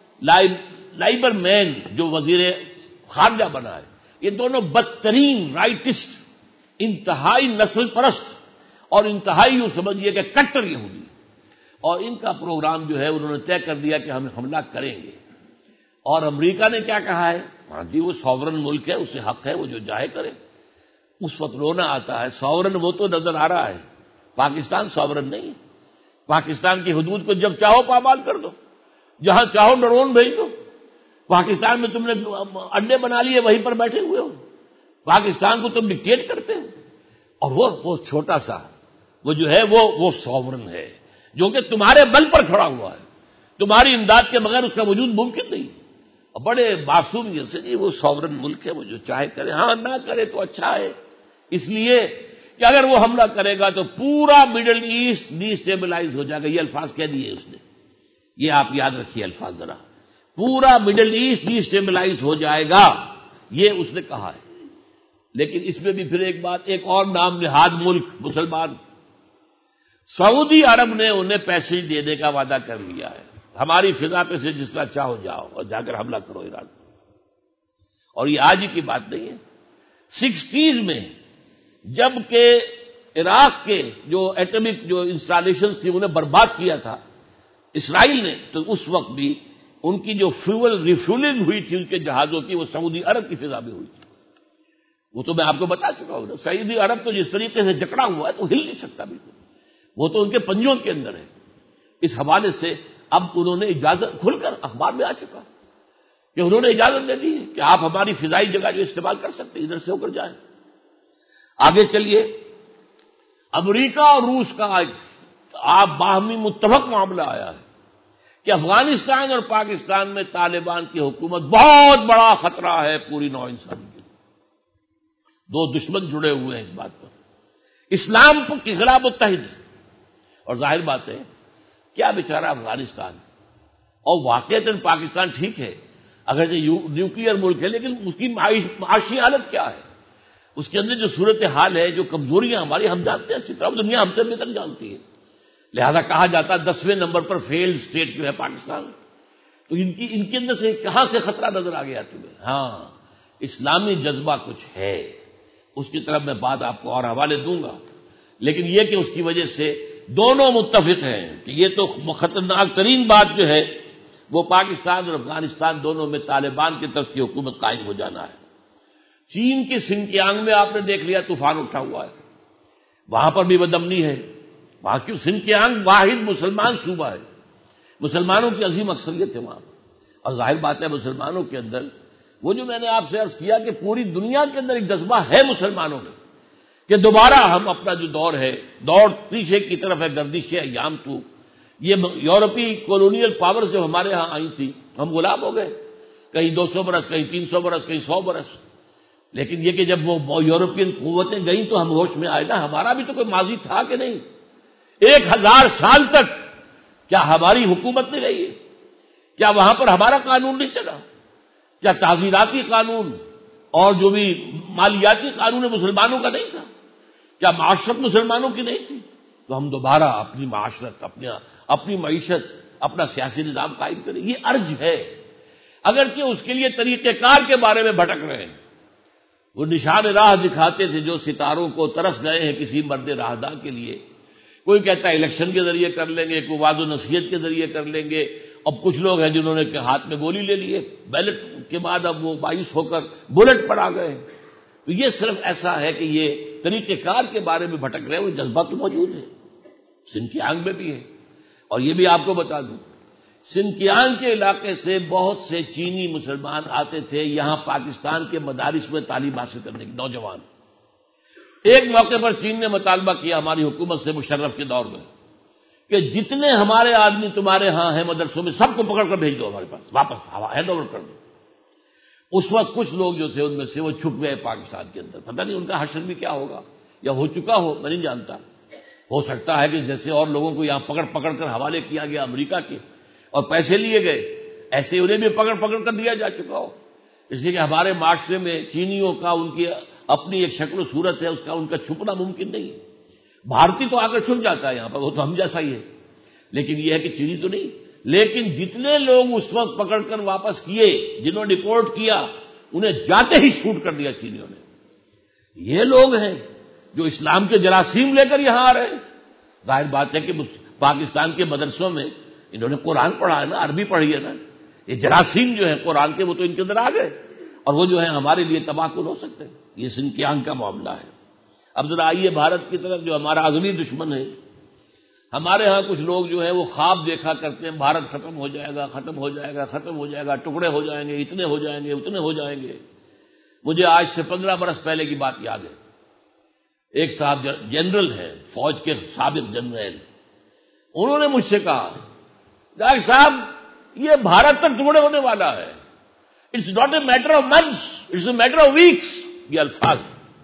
لائبر مین جو وزیر خارجہ بنا ہے، یہ دونوں بدترین رائٹسٹ، انتہائی نسل پرست اور انتہائی یوں سمجھیے کہ کٹر یہودی، اور ان کا پروگرام جو ہے انہوں نے طے کر دیا کہ ہم حملہ کریں گے۔ اور امریکہ نے کیا کہا ہے، ہاں جی وہ ساورن ملک ہے، اسے حق ہے وہ جو چاہے کرے۔ اس وقت رونا آتا ہے، ساورن وہ تو نظر آ رہا ہے، پاکستان ساورن نہیں ہے۔ پاکستان کی حدود کو جب چاہو پامال کر دو، جہاں چاہو ڈرون بھیج دو۔ پاکستان میں تم نے اڈے بنا لیے، وہیں پر بیٹھے ہوئے ہو، پاکستان کو تم ڈکٹیٹ کرتے ہو، اور وہ چھوٹا سا وہ جو ہے وہ ساورن ہے جو کہ تمہارے بل پر کھڑا ہوا ہے، تمہاری امداد کے بغیر اس کا وجود ممکن نہیں۔ اور بڑے معصومیت سے جی وہ ساورن ملک ہے، وہ جو چاہے کرے، ہاں نہ کرے تو اچھا ہے، اس لیے کہ اگر وہ حملہ کرے گا تو پورا مڈل ایسٹ ڈی اسٹیبلائز ہو جائے گا۔ یہ الفاظ کہہ دیے اس نے، یہ آپ یاد رکھیے الفاظ ذرا، پورا مڈل ایسٹ ڈی اسٹیبلائز ہو جائے گا، یہ اس نے کہا ہے۔ لیکن اس میں بھی پھر ایک بات، ایک اور نام نہاد ملک مسلمان، سعودی عرب نے انہیں پیسے دینے کا وعدہ کر لیا ہے۔ ہماری فضا پہ سے جس طرح چاہو جاؤ اور جا کر حملہ کرو ایران. اور یہ آج ہی کی بات نہیں ہے. 60s میں جب کہ عراق کے جو ایٹمک جو انسٹالیشنز تھی انہیں برباد کیا تھا اسرائیل نے، تو اس وقت بھی ان کی جو فیول ریفیولنگ ہوئی تھی ان کے جہازوں کی وہ سعودی عرب کی فضا میں ہوئی تھی. وہ تو میں آپ کو بتا چکا ہوں. سعودی عرب تو جس طریقے سے جکڑا ہوا ہے تو ہل نہیں سکتا بالکل، وہ تو ان کے پنجوں کے اندر ہے. اس حوالے سے اب انہوں نے اجازت کھل کر اخبار میں آ چکا کہ انہوں نے اجازت دے دی کہ آپ ہماری فضائی جگہ جو استعمال کر سکتے ہیں ادھر سے ہو کر جائیں. آگے چلیے. امریکہ اور روس کا آپ باہمی متفق معاملہ آیا ہے کہ افغانستان اور پاکستان میں طالبان کی حکومت بہت بڑا خطرہ ہے پوری نوع انسانی کے لیے. دو دشمن جڑے ہوئے ہیں اس بات پر. اسلام کے خلاف متحد ہے. اور ظاہر بات ہے کیا بیچارہ افغانستان اور واقعتاً پاکستان ٹھیک ہے اگر یہ نیوکلیئر ملک ہے لیکن اس کی معاشی حالت کیا ہے، اس کے اندر جو صورتحال ہے، جو کمزوریاں ہماری ہم جانتے ہیں اچھی طرح، دنیا ہم سے بہتر جانتی ہے. لہذا کہا جاتا ہے 10ویں نمبر پر فیلڈ اسٹیٹ جو ہے پاکستان. تو ان کے اندر سے کہاں سے خطرہ نظر آ گیا تمہیں؟ ہاں اسلامی جذبہ کچھ ہے، اس کی طرف میں بات آپ کو اور حوالے دوں گا. لیکن یہ کہ اس کی وجہ سے دونوں متفق ہیں کہ یہ تو خطرناک ترین بات جو ہے وہ پاکستان اور افغانستان دونوں میں طالبان کی طرف کی حکومت قائم ہو جانا ہے. چین کی سنکیانگ میں آپ نے دیکھ لیا طوفان اٹھا ہوا ہے، وہاں پر بھی بدامنی ہے. وہاں کیوں؟ سنکیانگ واحد مسلمان صوبہ ہے، مسلمانوں کی عظیم اکثریت ہے وہاں. اور ظاہر بات ہے مسلمانوں کے اندر وہ جو میں نے آپ سے عرض کیا کہ پوری دنیا کے اندر ایک جذبہ ہے مسلمانوں میں کہ دوبارہ ہم اپنا جو دور ہے، دوڑ پیچھے کی طرف ہے، گردش ایام تو یہ یورپی کولونیل پاورز جو ہمارے ہاں آئی تھی ہم غلام ہو گئے، کہیں 200 برس، کہیں 300 برس، کہیں 100 برس. لیکن یہ کہ جب وہ یورپین قوتیں گئیں تو ہم ہوش میں آئے نا، ہمارا بھی تو کوئی ماضی تھا کہ نہیں. 1000 سال تک کیا ہماری حکومت نہیں رہی ہے؟ کیا وہاں پر ہمارا قانون نہیں چلا؟ کیا تعزیراتی قانون اور جو بھی مالیاتی قانون مسلمانوں کا نہیں تھا؟ کیا معاشرت مسلمانوں کی نہیں تھی؟ تو ہم دوبارہ اپنی معاشرت، اپنی معیشت، اپنا سیاسی نظام قائم کریں. یہ ارج ہے. اگرچہ اس کے لیے طریقہ کار کے بارے میں بھٹک رہے ہیں. وہ نشان راہ دکھاتے تھے جو ستاروں کو ترس گئے ہیں کسی مرد راہدار کے لیے. کوئی کہتا ہے الیکشن کے ذریعے کر لیں گے، کوئی وعد و نصیحت کے ذریعے کر لیں گے. اب کچھ لوگ ہیں جنہوں نے ہاتھ میں گولی لے لی ہے، بیلٹ کے بعد اب وہ مایوس ہو کر بلٹ پر آ گئے. تو یہ صرف ایسا ہے کہ یہ طریقہ کار کے بارے میں بھٹک رہے ہیں. وہ جذبہ تو موجود ہے، سنکیانگ میں بھی ہے. اور یہ بھی آپ کو بتا دوں سنکیانگ کے علاقے سے بہت سے چینی مسلمان آتے تھے یہاں پاکستان کے مدارس میں تعلیم حاصل کرنے کے نوجوان. ایک موقع پر چین نے مطالبہ کیا ہماری حکومت سے مشرف کے دور میں کہ جتنے ہمارے آدمی تمہارے ہاں ہیں مدرسوں میں سب کو پکڑ کر بھیج دو ہمارے پاس، واپس ہینڈ اوور کر دو. اس وقت کچھ لوگ جو تھے ان میں سے وہ چھپ گئے پاکستان کے اندر. پتہ نہیں ان کا حشر بھی کیا ہوگا یا ہو چکا ہو، میں نہیں جانتا. ہو سکتا ہے کہ جیسے اور لوگوں کو یہاں پکڑ کر حوالے کیا گیا امریکہ کے اور پیسے لیے گئے، ایسے انہیں بھی پکڑ کر دیا جا چکا ہو. اس لیے کہ ہمارے معاشرے میں چینیوں کا ان کی اپنی ایک شکل و صورت ہے، ان کا چھپنا ممکن نہیں ہے. بھارتی تو آ کر چھپ جاتا ہے یہاں پر، وہ تو ہم جیسا ہی ہے. لیکن یہ ہے کہ چینی تو نہیں. لیکن جتنے لوگ اس وقت پکڑ کر واپس کیے، جنہوں نے ڈپورٹ کیا، انہیں جاتے ہی شوٹ کر دیا چینیوں نے. یہ لوگ ہیں جو اسلام کے جراثیم لے کر یہاں آ رہے ہیں. ظاہر بات ہے کہ پاکستان کے مدرسوں میں انہوں نے قرآن پڑھا ہے نا، عربی پڑھی ہے نا. یہ جراثیم جو ہیں قرآن کے وہ تو ان کے اندر آ گئے اور وہ جو ہے ہمارے لیے تباہ کن ہو سکتے ہیں. یہ سنکیانگ کا معاملہ ہے. اب ذرا آئیے بھارت کی طرف جو ہمارا عظمی دشمن ہے. ہمارے ہاں کچھ لوگ جو ہے وہ خواب دیکھا کرتے ہیں بھارت ختم ہو جائے گا، ختم ہو جائے گا، ختم ہو جائے گا، ٹکڑے ہو جائیں گے، اتنے ہو جائیں گے، اتنے ہو جائیں گے. مجھے آج سے 15 برس پہلے کی بات یاد ہے. ایک صاحب جنرل ہیں، فوج کے سابق جنرل، انہوں نے مجھ سے کہا ڈاکٹر صاحب یہ بھارت تک ٹکڑے ہونے والا ہے. It's not a matter of months, it's a matter of weeks. یہ الفاظ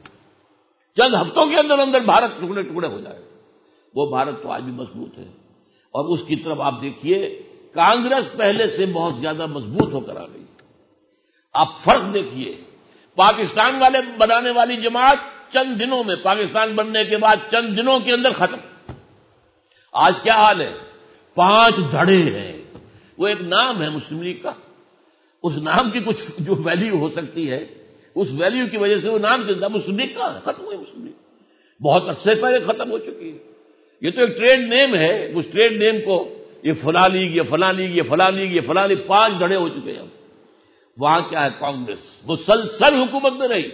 چند ہفتوں کے اندر اندر بھارت ٹکڑے ہو جائے. وہ بھارت تو آج بھی مضبوط ہے اور اس کی طرف آپ دیکھیے کانگریس پہلے سے بہت زیادہ مضبوط ہو کر آ گئی. آپ فرق دیکھیے، پاکستان والے بنانے والی جماعت چند دنوں میں، پاکستان بننے کے بعد چند دنوں کے اندر ختم. آج کیا حال ہے؟ 5 دھڑے ہیں. وہ ایک نام ہے مسلم لیگ کا، اس نام کی کچھ جو ویلیو ہو سکتی ہے، اس ویلیو کی وجہ سے وہ نام زندہ، مسلم لیگ کہاں ہے؟ ختم ہوئی مسلم لیگ، بہت عرصے پہلے ختم ہو چکی ہے۔ یہ تو ایک ٹریڈ نیم ہے، اس ٹریڈ نیم کو یہ فلاں لیگ، یہ فلاں لیگ، یہ فلاں لیگ، یہ فلاں لیگ، 5 دھڑے ہو چکے ہیں۔ وہاں کیا ہے؟ کانگریس مسلسل حکومت میں رہی،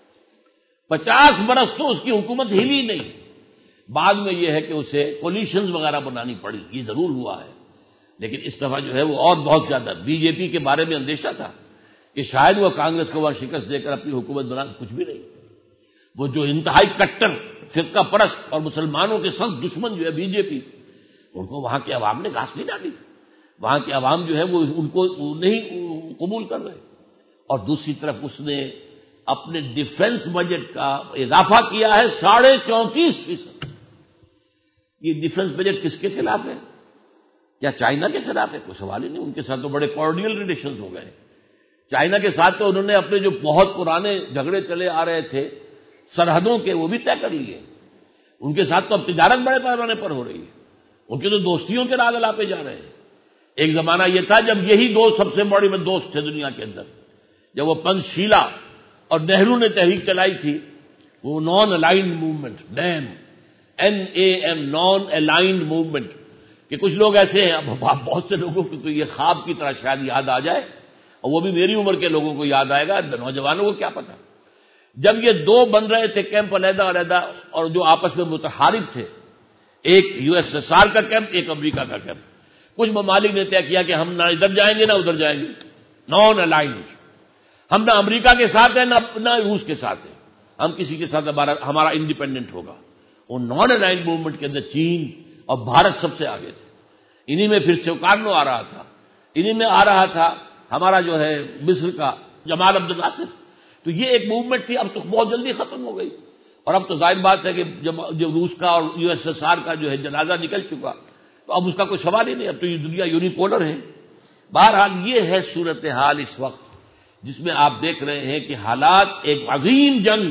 50 برس تو اس کی حکومت ہلی نہیں۔ بعد میں یہ ہے کہ اسے کولیشنز وغیرہ بنانی پڑی، یہ ضرور ہوا ہے، لیکن اس دفعہ جو ہے وہ اور بہت زیادہ بی جے پی کے بارے میں اندیشہ تھا کہ شاید وہ کانگریس کو وہاں شکست دے کر اپنی حکومت بنا، کچھ بھی نہیں۔ وہ جو انتہائی کٹر فرقہ پرست اور مسلمانوں کے سخت دشمن جو ہے بی جے پی، ان کو وہاں کے عوام نے گھاس نہیں ڈالی، وہاں کے عوام جو ہے وہ ان کو نہیں قبول کر رہے۔ اور دوسری طرف اس نے اپنے ڈیفنس بجٹ کا اضافہ کیا ہے 34.5%۔ یہ ڈیفنس بجٹ کس کے خلاف ہے؟ کیا چائنا کے خلاف ہے؟ کوئی سوال ہی نہیں، ان کے ساتھ تو بڑے کارڈیل ریلیشنز ہو گئے۔ چائنا کے ساتھ تو انہوں نے اپنے جو بہت پرانے جھگڑے چلے آ رہے تھے سرحدوں کے، وہ بھی طے کر لیے۔ ان کے ساتھ تو اب تجارت بڑے پیمانے پر ہو رہی ہے، ان کے تو دوستیوں کے راگ الاپے جا رہے ہیں۔ ایک زمانہ یہ تھا جب یہی دو سب سے بڑے دوست تھے دنیا کے اندر، جب وہ پنچ شیلا اور نہرو نے تحریک چلائی تھی، وہ non aligned movement, NAM non aligned movement, کہ کچھ لوگ ایسے ہیں، اب بہت سے لوگوں کو تو یہ خواب کی طرح شاید یاد آ جائے، اور وہ بھی میری عمر کے لوگوں کو یاد آئے گا، نوجوانوں کو کیا پتا۔ جب یہ دو بن رہے تھے کیمپ علیحدہ علیحدہ، اور جو آپس میں متحارب تھے، ایک USSR کا کیمپ، ایک امریکہ کا کیمپ، کچھ ممالک نے طے کیا کہ ہم نہ ادھر جائیں گے نہ ادھر جائیں گے، نان الائنڈ، ہم نہ امریکہ کے ساتھ ہیں نہ روس کے ساتھ ہیں، ہم کسی کے ساتھ ہمارا انڈیپینڈنٹ ہوگا۔ وہ نان الائنڈ موومنٹ کے اندر چین اور بھارت سب سے آگے تھے، انہی میں پھر سوکارنو آ رہا تھا، انہی میں آ رہا تھا ہمارا جو ہے مصر کا جمال عبد الناصر۔ تو یہ ایک موومنٹ تھی، اب تو بہت جلدی ختم ہو گئی، اور اب تو ظاہر بات ہے کہ جب روس کا اور USSR کا جو ہے جنازہ نکل چکا، تو اب اس کا کوئی سوال ہی نہیں، اب تو یہ دنیا یونیپولر ہے۔ بہرحال یہ ہے صورتحال اس وقت، جس میں آپ دیکھ رہے ہیں کہ حالات ایک عظیم جنگ،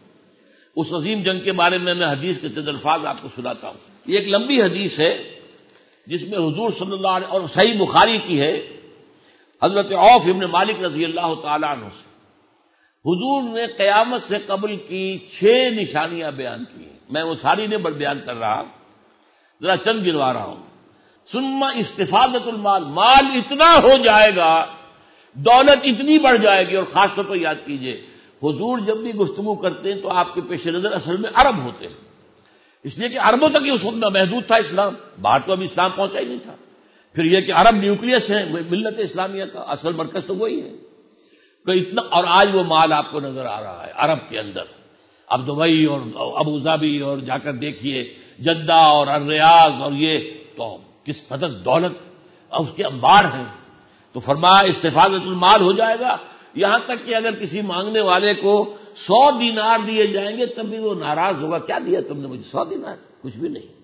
اس عظیم جنگ کے بارے میں حدیث کے چند الفاظ آپ کو سناتا ہوں۔ یہ ایک لمبی حدیث ہے جس میں حضور صلی اللہ علیہ، اور صحیح بخاری کی ہے، حضرت عوف ابن مالک رضی اللہ تعالیٰ عنہ سے حضور نے قیامت سے قبل کی 6 نشانیاں بیان کی ہیں، میں وہ ساری نہیں بیان کر رہا، ذرا چند گنوا رہا ہوں۔ ثم استفادۃ المال، مال اتنا ہو جائے گا، دولت اتنی بڑھ جائے گی، اور خاص طور پر یاد کیجئے حضور جب بھی گفتگو کرتے ہیں تو آپ کے پیش نظر اصل میں عرب ہوتے ہیں، اس لیے کہ عربوں تک ہی اس وقت میں محدود تھا اسلام، باہر تو ابھی اسلام پہنچا ہی نہیں تھا۔ پھر یہ کہ عرب نیوکلیس ہے ملت اسلامیہ کا، اصل مرکز تو وہی ہے، کہ اتنا، اور آج وہ مال آپ کو نظر آ رہا ہے عرب کے اندر، اب دبئی اور ابو ظبی اور جا کر دیکھیے جدہ اور الریاض، اور یہ تو کس قدر دولت اور اس کے انبار ہیں۔ تو فرمایا استفادۃ المال ہو جائے گا، یہاں تک کہ اگر کسی مانگنے والے کو 100 دینار دیے جائیں گے تب بھی وہ ناراض ہوگا، کیا دیا تم نے مجھے 100 دینار، کچھ بھی نہیں۔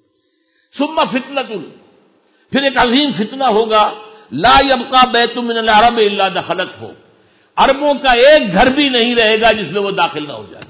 ثم فتنۃ، پھر ایک عظیم فتنہ ہوگا، لا یبقى بیت من العرب الا دخلت ہو، عربوں کا ایک گھر بھی نہیں رہے گا جس میں وہ داخل نہ ہو جائے۔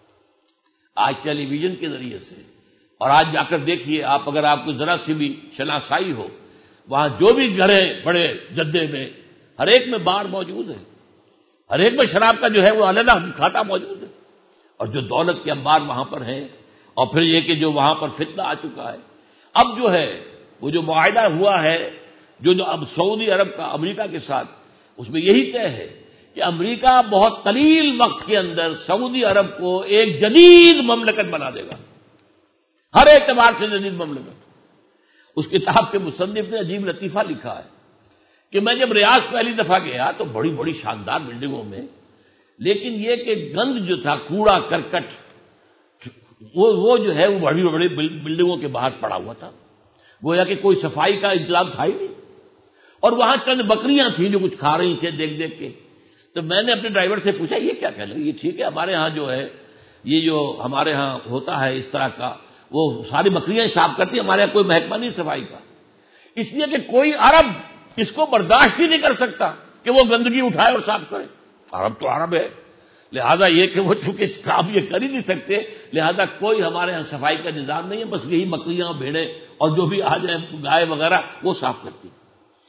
آج ٹیلی ویژن کے ذریعے سے، اور آج جا کر دیکھیے آپ، اگر آپ کو ذرا سی بھی شناسائی ہو، وہاں جو بھی گھر ہیں بڑے جدے میں، ہر ایک میں بار موجود ہے، ہر ایک میں شراب کا جو ہے وہ علیحدہ کھاتا موجود ہے، اور جو دولت کے انبار وہاں پر ہیں، اور پھر یہ کہ جو وہاں پر فتنہ آ چکا ہے۔ اب جو ہے وہ جو معاہدہ ہوا ہے جو اب سعودی عرب کا امریکہ کے ساتھ، اس میں یہی طے ہے کہ امریکہ بہت قلیل وقت کے اندر سعودی عرب کو ایک جدید مملکت بنا دے گا، ہر اعتبار سے جدید مملکت۔ اس کتاب کے مصنف نے عجیب لطیفہ لکھا ہے کہ میں جب ریاض پہلی دفعہ گیا تو بڑی بڑی شاندار بلڈنگوں میں، لیکن یہ کہ گند جو تھا، کوڑا کرکٹ، وہ جو ہے وہ بڑی بڑی بلڈنگوں کے باہر پڑا ہوا تھا، گویا کہ کوئی صفائی کا انتظام تھا ہی نہیں، اور وہاں چند بکریاں تھیں جو کچھ کھا رہی تھیں دیکھ دیکھ کے۔ تو میں نے اپنے ڈرائیور سے پوچھا یہ کیا کہہ لگے، یہ ٹھیک ہے ہمارے ہاں جو ہے یہ جو ہمارے ہاں ہوتا ہے اس طرح کا، وہ ساری بکریاں صاف کرتی ہیں، ہمارے یہاں کوئی محکمہ نہیں صفائی کا، اس لیے کہ کوئی عرب اس کو برداشت ہی نہیں کر سکتا کہ وہ گندگی اٹھائے اور صاف کرے، عرب تو عرب ہے، لہذا یہ کہ وہ چونکہ کام یہ کر ہی نہیں سکتے، لہذا کوئی ہمارے ہاں صفائی کا نظام نہیں ہے، بس یہی بکریاں بھیڑیں اور جو بھی آ جائیں گائے وغیرہ وہ صاف کرتی ہیں۔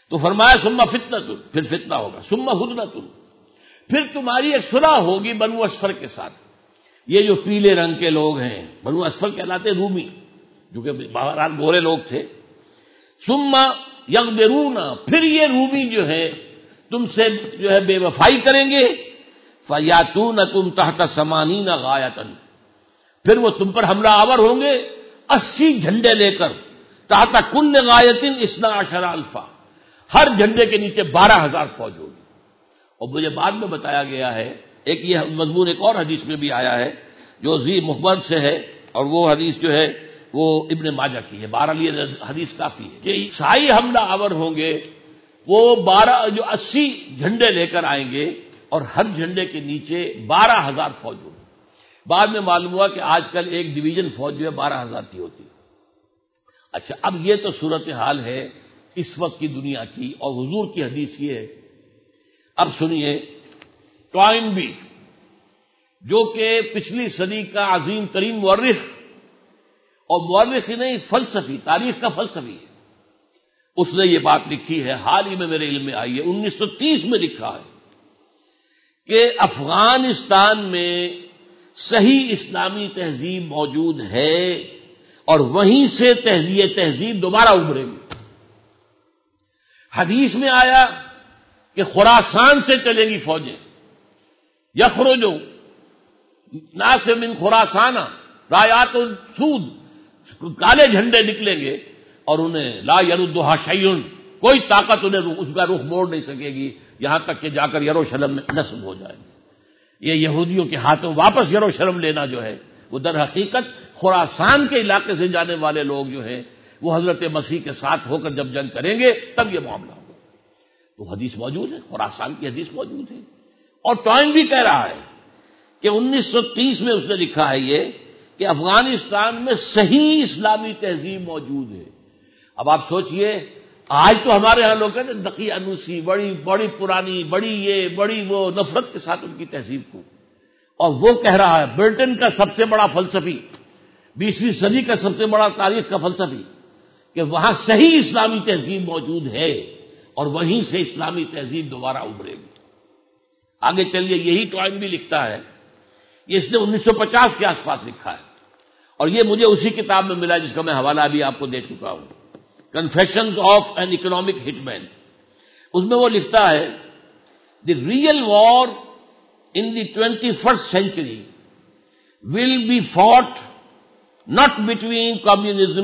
تو فرمایا ثم فتنۃ، پھر فتنہ ہوگا، ثم ہدنۃ، پھر تمہاری ایک صلح ہوگی بنو اسفر کے ساتھ. یہ جو پیلے رنگ کے لوگ ہیں بنو اسفر کہلاتے رومی، جو کہ بہرحال گورے لوگ تھے. ثم یغدرون، پھر یہ رومی جو ہے تم سے جو ہے بے وفائی کریں گے. فیاتونکم تحت 80 غایۃ، پھر وہ تم پر حملہ آور ہوں گے 80 جھنڈے لے کر. تحت کل غایۃ 12,000، ہر جھنڈے کے نیچے 12,000 فوج ہوگی. اور مجھے بعد میں بتایا گیا ہے، ایک یہ مضمون ایک اور حدیث میں بھی آیا ہے جو ذی مخبر سے ہے، اور وہ حدیث جو ہے وہ ابن ماجہ کی ہے. بہرحال یہ حدیث کافی ہے کہ عیسائی حملہ آور ہوں گے، وہ 80 جھنڈے لے کر آئیں گے اور ہر جھنڈے کے نیچے 12,000 فوج ہوگی. بعد میں معلوم ہوا کہ آج کل ایک ڈویژن فوج جو ہے 12,000 کی ہوتی ہے. اچھا، اب یہ تو صورتحال ہے اس وقت کی دنیا کی، اور حضور کی حدیث یہ ہے. اب سنیے، ٹوائن بی جو کہ پچھلی صدی کا عظیم ترین مورخ، اور مورخ ہی نہیں فلسفی، تاریخ کا فلسفی ہے، اس نے یہ بات لکھی ہے، حال ہی میں میرے علم میں آئی ہے. 1930 میں لکھا ہے کہ افغانستان میں صحیح اسلامی تہذیب موجود ہے اور وہیں سے تہذیب دوبارہ ابھرے گی. حدیث میں آیا کہ خراسان سے چلیں گی فوجیں، یخرجو ناس من خراسان رایات السود، کالے جھنڈے نکلیں گے اور انہیں لا یردھا شیء، کوئی طاقت انہیں اس کا رخ موڑ نہیں سکے گی، یہاں تک کہ جا کر یروشلم میں نصب ہو جائیں گے. یہ یہودیوں کے ہاتھوں واپس یروشلم لینا جو ہے وہ در حقیقت خراسان کے علاقے سے جانے والے لوگ جو ہیں وہ حضرت مسیح کے ساتھ ہو کر جب جنگ کریں گے تب یہ معاملہ ہوگا. تو حدیث موجود ہے، خراسان کی حدیث موجود ہے. اور ٹوائن بھی کہہ رہا ہے کہ 1930 میں اس نے لکھا ہے یہ کہ افغانستان میں صحیح اسلامی تہذیب موجود ہے. اب آپ سوچئے، آج تو ہمارے ہاں لوگ کہتے ہیں دقیانوسی، بڑی بڑی پرانی، بڑی یہ بڑی وہ، نفرت کے ساتھ ان کی تہذیب کو. اور وہ کہہ رہا ہے برٹن کا سب سے بڑا فلسفی، 20ویں صدی کا سب سے بڑا تاریخ کا فلسفی، کہ وہاں صحیح اسلامی تہذیب موجود ہے اور وہیں سے اسلامی تہذیب دوبارہ ابھرے گی. آگے چلیے، یہی ٹوائن بھی لکھتا ہے، یہ اس نے 1950 کے آس پاس لکھا ہے، اور یہ مجھے اسی کتاب میں ملا جس کا میں حوالہ ابھی آپ کو دے چکا ہوں، confessions of an economic hit man. اس میں وہ لکھتا ہے the real war in the 21st century will be fought not between communism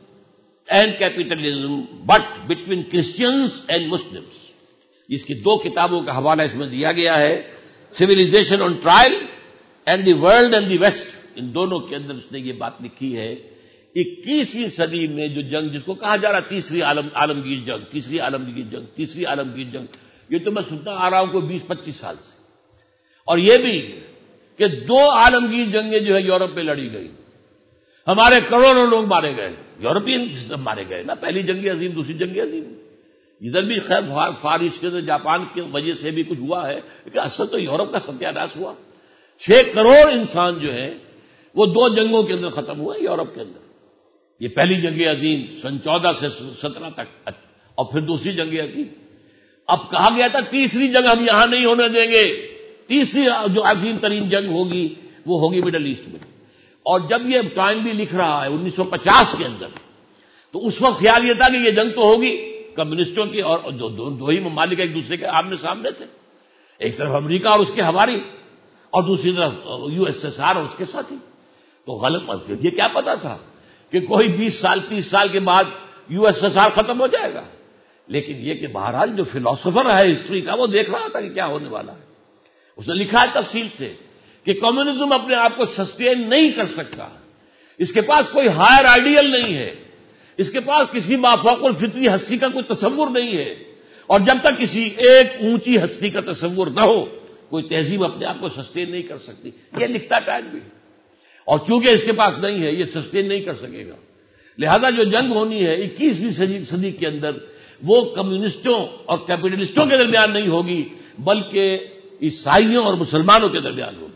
and capitalism but between Christians and Muslims. اس کی 2 کتابوں کا حوالہ اس میں دیا گیا ہے، Civilization on Trial and the World and the West. ان دونوں کے اندر اس نے یہ بات لکھی ہے. 21ویں صدی میں جو جنگ جس کو کہا جا رہا تیسری عالمگیر جنگ، تیسری عالمگیر جنگ، یہ تو میں سنتا آ رہا ہوں کوئی 20-25 سال سے. اور یہ بھی کہ 2 عالمگیر جنگیں جو ہے یورپ میں لڑی گئی، ہمارے کروڑوں لوگ مارے گئے، یورپین سسٹم مارے گئے نا. پہلی جنگ عظیم، دوسری جنگ عظیم، ادھر بھی خیر فارس کے جاپان کی وجہ سے بھی کچھ ہوا ہے، لیکن اصل تو یورپ کا ستیہ ناش ہوا. 6 کروڑ انسان جو ہیں وہ 2 جنگوں کے اندر ختم ہوئے یورپ کے اندر. یہ پہلی جنگ عظیم سن 14 سے 17 تک، اور پھر دوسری جنگ عظیم. اب کہا گیا تھا تیسری جنگ ہم یہاں نہیں ہونے دیں گے، تیسری جو عظیم ترین جنگ ہوگی وہ ہوگی مڈل ایسٹ میں. اور جب یہ ٹائم بھی لکھ رہا ہے 1950 کے اندر، تو اس وقت خیال یہ تھا کہ یہ جنگ تو ہوگی کمیونسٹوں کی، اور دو ہی ممالک ایک دوسرے کے آمنے سامنے تھے، ایک طرف امریکہ اور اس کے ہواری، اور دوسری طرف USSR اور اس کے ساتھی. تو غلط، یہ کیا پتا تھا کہ کوئی 20 سال 30 سال کے بعد USSR ختم ہو جائے گا. لیکن یہ کہ بہرحال جو فلاسفر ہے ہسٹری کا وہ دیکھ رہا تھا کہ کیا ہونے والا ہے. اس نے لکھا ہے تفصیل سے کہ کمیونزم اپنے آپ کو سسٹین نہیں کر سکتا، اس کے پاس کوئی ہائر آئیڈیل نہیں ہے، اس کے پاس کسی مافوق الفطری ہستی کا کوئی تصور نہیں ہے، اور جب تک کسی ایک اونچی ہستی کا تصور نہ ہو کوئی تہذیب اپنے آپ کو سسٹین نہیں کر سکتی. یہ لکھتا ٹائم بھی، اور چونکہ اس کے پاس نہیں ہے یہ سسٹین نہیں کر سکے گا. لہذا جو جنگ ہونی ہے 21ویں صدی کے اندر وہ کمیونسٹوں اور کیپٹلسٹوں کے درمیان نہیں ہوگی بلکہ عیسائیوں اور مسلمانوں کے درمیان ہوگی.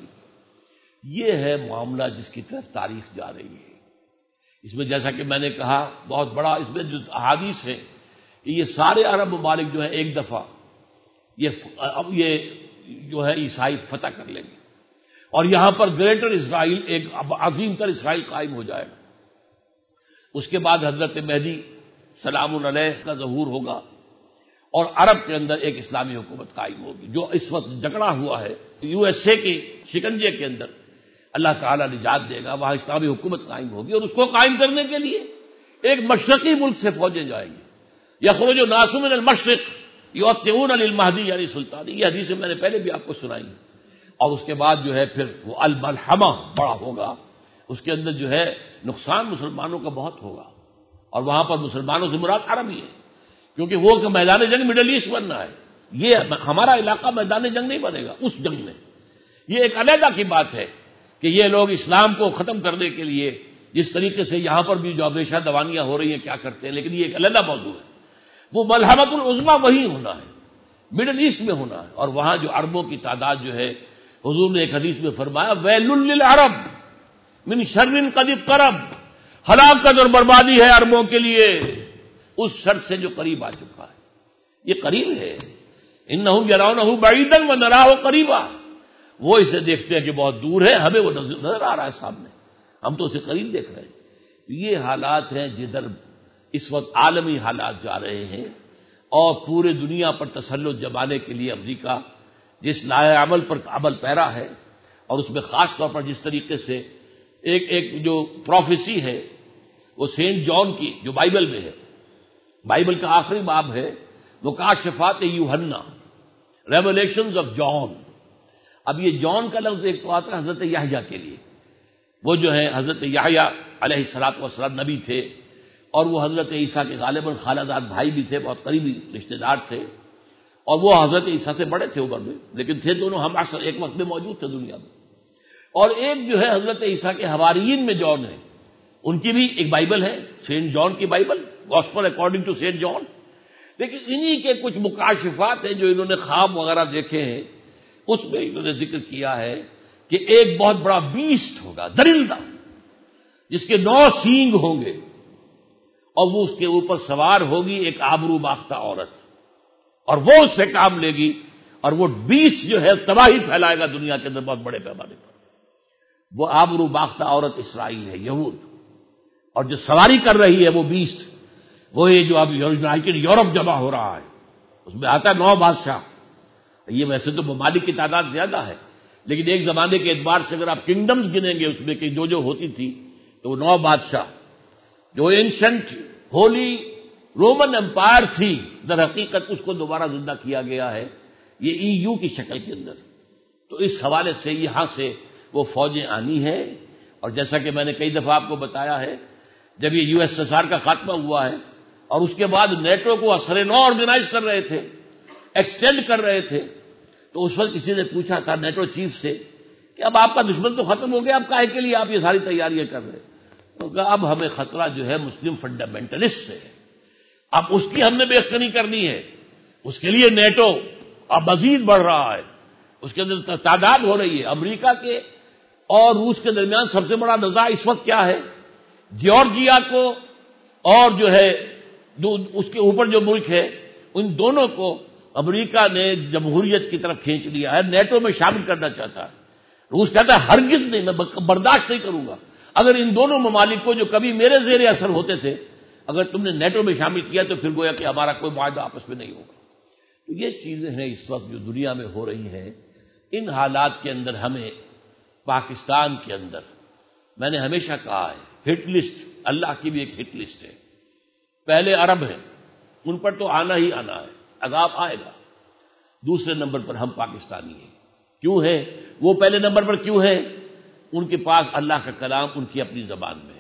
یہ ہے معاملہ جس کی طرف تاریخ جا رہی ہے. اس میں جیسا کہ میں نے کہا بہت بڑا، اس میں جو احادیث ہے کہ یہ سارے عرب ممالک جو ہیں ایک دفعہ یہ جو ہے عیسائی فتح کر لیں گے اور یہاں پر گریٹر اسرائیل، ایک عظیم تر اسرائیل قائم ہو جائے گا۔ اس کے بعد حضرت مہدی سلام علیہ کا ظہور ہوگا اور عرب کے اندر ایک اسلامی حکومت قائم ہوگی، جو اس وقت جکڑا ہوا ہے USA کے شکنجے کے اندر اللہ تعالیٰ نجات دے گا، وہاں اسلامی حکومت قائم ہوگی، اور اس کو قائم کرنے کے لیے ایک مشرقی ملک سے فوجیں جائیں گی۔ یخرج الناس من المشرق یؤطئون للمہدی یعنی سلطانی، یہ حدیث میں نے پہلے بھی آپ کو سنائی ہے۔ اور اس کے بعد جو ہے پھر وہ الملحمہ بڑا ہوگا، اس کے اندر جو ہے نقصان مسلمانوں کا بہت ہوگا، اور وہاں پر مسلمانوں سے مراد عرب ہی ہے، کیونکہ وہ کہ میدان جنگ مڈل ایسٹ بننا ہے، یہ ہمارا علاقہ میدان جنگ نہیں بنے گا اس جنگ میں۔ یہ ایک علیحدہ کی بات ہے کہ یہ لوگ اسلام کو ختم کرنے کے لیے جس طریقے سے یہاں پر بھی جو ہمیشہ دوانیاں ہو رہی ہیں کیا کرتے ہیں، لیکن یہ ایک علیحدہ موضوع ہے۔ وہ ملحمۃ العظمیٰ وہی ہونا ہے، مڈل ایسٹ میں ہونا ہے، اور وہاں جو عربوں کی تعداد جو ہے، حضور نے ایک حدیث میں فرمایا ویل للعرب من شر قد اقترب، ہلاکت اور بربادی ہے عربوں کے لیے اس شر سے جو قریب آ چکا ہے۔ یہ قریب ہے، انہم یرونہ بعیدا ونراہ قریبا، وہ اسے دیکھتے ہیں کہ بہت دور ہے، ہمیں وہ نظر آ رہا ہے سامنے، ہم تو اسے قریب دیکھ رہے ہیں۔ یہ حالات ہیں جدھر اس وقت عالمی حالات جا رہے ہیں، اور پورے دنیا پر تسلط جمانے کے لیے امریکہ جس لائحہ عمل پر عمل پیرا ہے، اور اس میں خاص طور پر جس طریقے سے ایک جو پروفیسی ہے وہ سینٹ جان کی جو بائبل میں ہے، بائبل کا آخری باب ہے مکاشفات یوحنا، ریولیشنز آف جان۔ اب یہ جان کا لفظ ایک تو آتا ہے حضرت یحییٰ کے لیے، وہ جو ہے حضرت یحییٰ علیہ الصلوۃ والسلام نبی تھے، اور وہ حضرت عیسیٰ کے غالباً خالہ زاد بھائی بھی تھے، بہت قریبی رشتہ دار تھے، اور وہ حضرت عیسیٰ سے بڑے تھے عمر میں، لیکن تھے دونوں ہم عصر، ایک وقت میں موجود تھے دنیا میں۔ اور ایک جو ہے حضرت عیسیٰ کے حواریین میں جان ہے، ان کی بھی ایک بائبل ہے، سینٹ جان کی Bible, gospel according to saint John. لیکن انہی کے کچھ مکاشفات ہیں جو انہوں نے خواب وغیرہ دیکھے ہیں، اس میں انہوں نے ذکر کیا ہے کہ ایک بہت بڑا بیسٹ ہوگا، درندہ، جس کے 9 سینگ ہوں گے، اور وہ اس کے اوپر سوار ہوگی ایک آبرو باختہ عورت، اور وہ اس سے کام لے گی، اور وہ بیسٹ جو ہے تباہی پھیلائے گا دنیا کے اندر بہت بڑے پیمانے پر۔ وہ آبرو باختہ عورت اسرائیل ہے، یہود، اور جو سواری کر رہی ہے وہ بیسٹ، وہ یہ جو اب یونائٹڈ یورپ جمع ہو رہا ہے، اس میں آتا ہے 9 بادشاہ۔ یہ ویسے تو ممالک کی تعداد زیادہ ہے، لیکن ایک زمانے کے اعتبار سے اگر آپ کنگڈمز گنیں گے اس میں کہ جو ہوتی تھی، تو وہ 9 بادشاہ جو اینشنٹ ہولی رومن امپائر تھی، در حقیقت اس کو دوبارہ زندہ کیا گیا ہے یہ EU کی شکل کے اندر۔ تو اس حوالے سے یہاں سے وہ فوجیں آنی ہیں، اور جیسا کہ میں نے کئی دفعہ آپ کو بتایا ہے، جب یہ USSR کا خاتمہ ہوا ہے اور اس کے بعد نیٹو کو اثر نو آرگنائز کر رہے تھے، ایکسٹینڈ کر رہے تھے، تو اس وقت کسی نے پوچھا تھا نیٹو چیف سے کہ اب آپ کا دشمن تو ختم ہو گیا، اب کاہے کے لیے آپ یہ ساری تیاریاں کر رہے ہیں؟ تو کہا اب ہمیں خطرہ جو ہے مسلم فنڈامنٹلسٹ سے ہے، اب اس کی ہم نے بے خبری کرنی ہے، اس کے لیے نیٹو اب مزید بڑھ رہا ہے، اس کے اندر تعداد ہو رہی ہے۔ امریکہ کے اور روس کے درمیان سب سے بڑا نزاع اس وقت کیا ہے؟ جارجیا کو اور جو ہے اس کے اوپر جو ملک ہے، ان دونوں کو امریکہ نے جمہوریت کی طرف کھینچ لیا ہے، نیٹو میں شامل کرنا چاہتا ہے۔ روس کہتا ہے ہرگز نہیں، میں برداشت نہیں کروں گا، اگر ان دونوں ممالک کو جو کبھی میرے زیر اثر ہوتے تھے اگر تم نے نیٹو میں شامل کیا تو پھر گویا کہ ہمارا کوئی معاہدہ آپس میں نہیں ہوگا۔ تو یہ چیزیں ہیں اس وقت جو دنیا میں ہو رہی ہیں، ان حالات کے اندر ہمیں پاکستان کے اندر، میں نے ہمیشہ کہا ہے ہٹ لسٹ اللہ کی بھی ایک ہٹ لسٹ ہے۔ پہلے عرب ہیں، ان پر تو آنا ہی آنا ہے، عذاب آئے گا۔ دوسرے نمبر پر ہم پاکستانی ہیں۔ کیوں ہیں وہ پہلے نمبر پر؟ کیوں ہیں؟ ان کے پاس اللہ کا کلام ان کی اپنی زبان میں ہے۔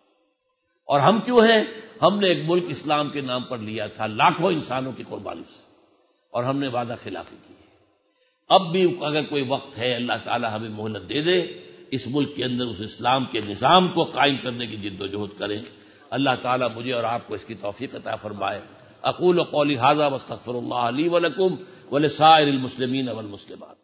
اور ہم کیوں ہیں؟ ہم نے ایک ملک اسلام کے نام پر لیا تھا لاکھوں انسانوں کی قربانی سے، اور ہم نے وعدہ خلافی کی ہے۔ اب بھی اگر کوئی وقت ہے، اللہ تعالی ہمیں مہلت دے دے، اس ملک کے اندر اس اسلام کے نظام کو قائم کرنے کی جد و جہد کریں۔ اللہ تعالی مجھے اور آپ کو اس کی توفیق عطا فرمائے۔ اقول قولی ھذا واستغفر اللہ لی ولکم ولسائر المسلمین والمسلمات۔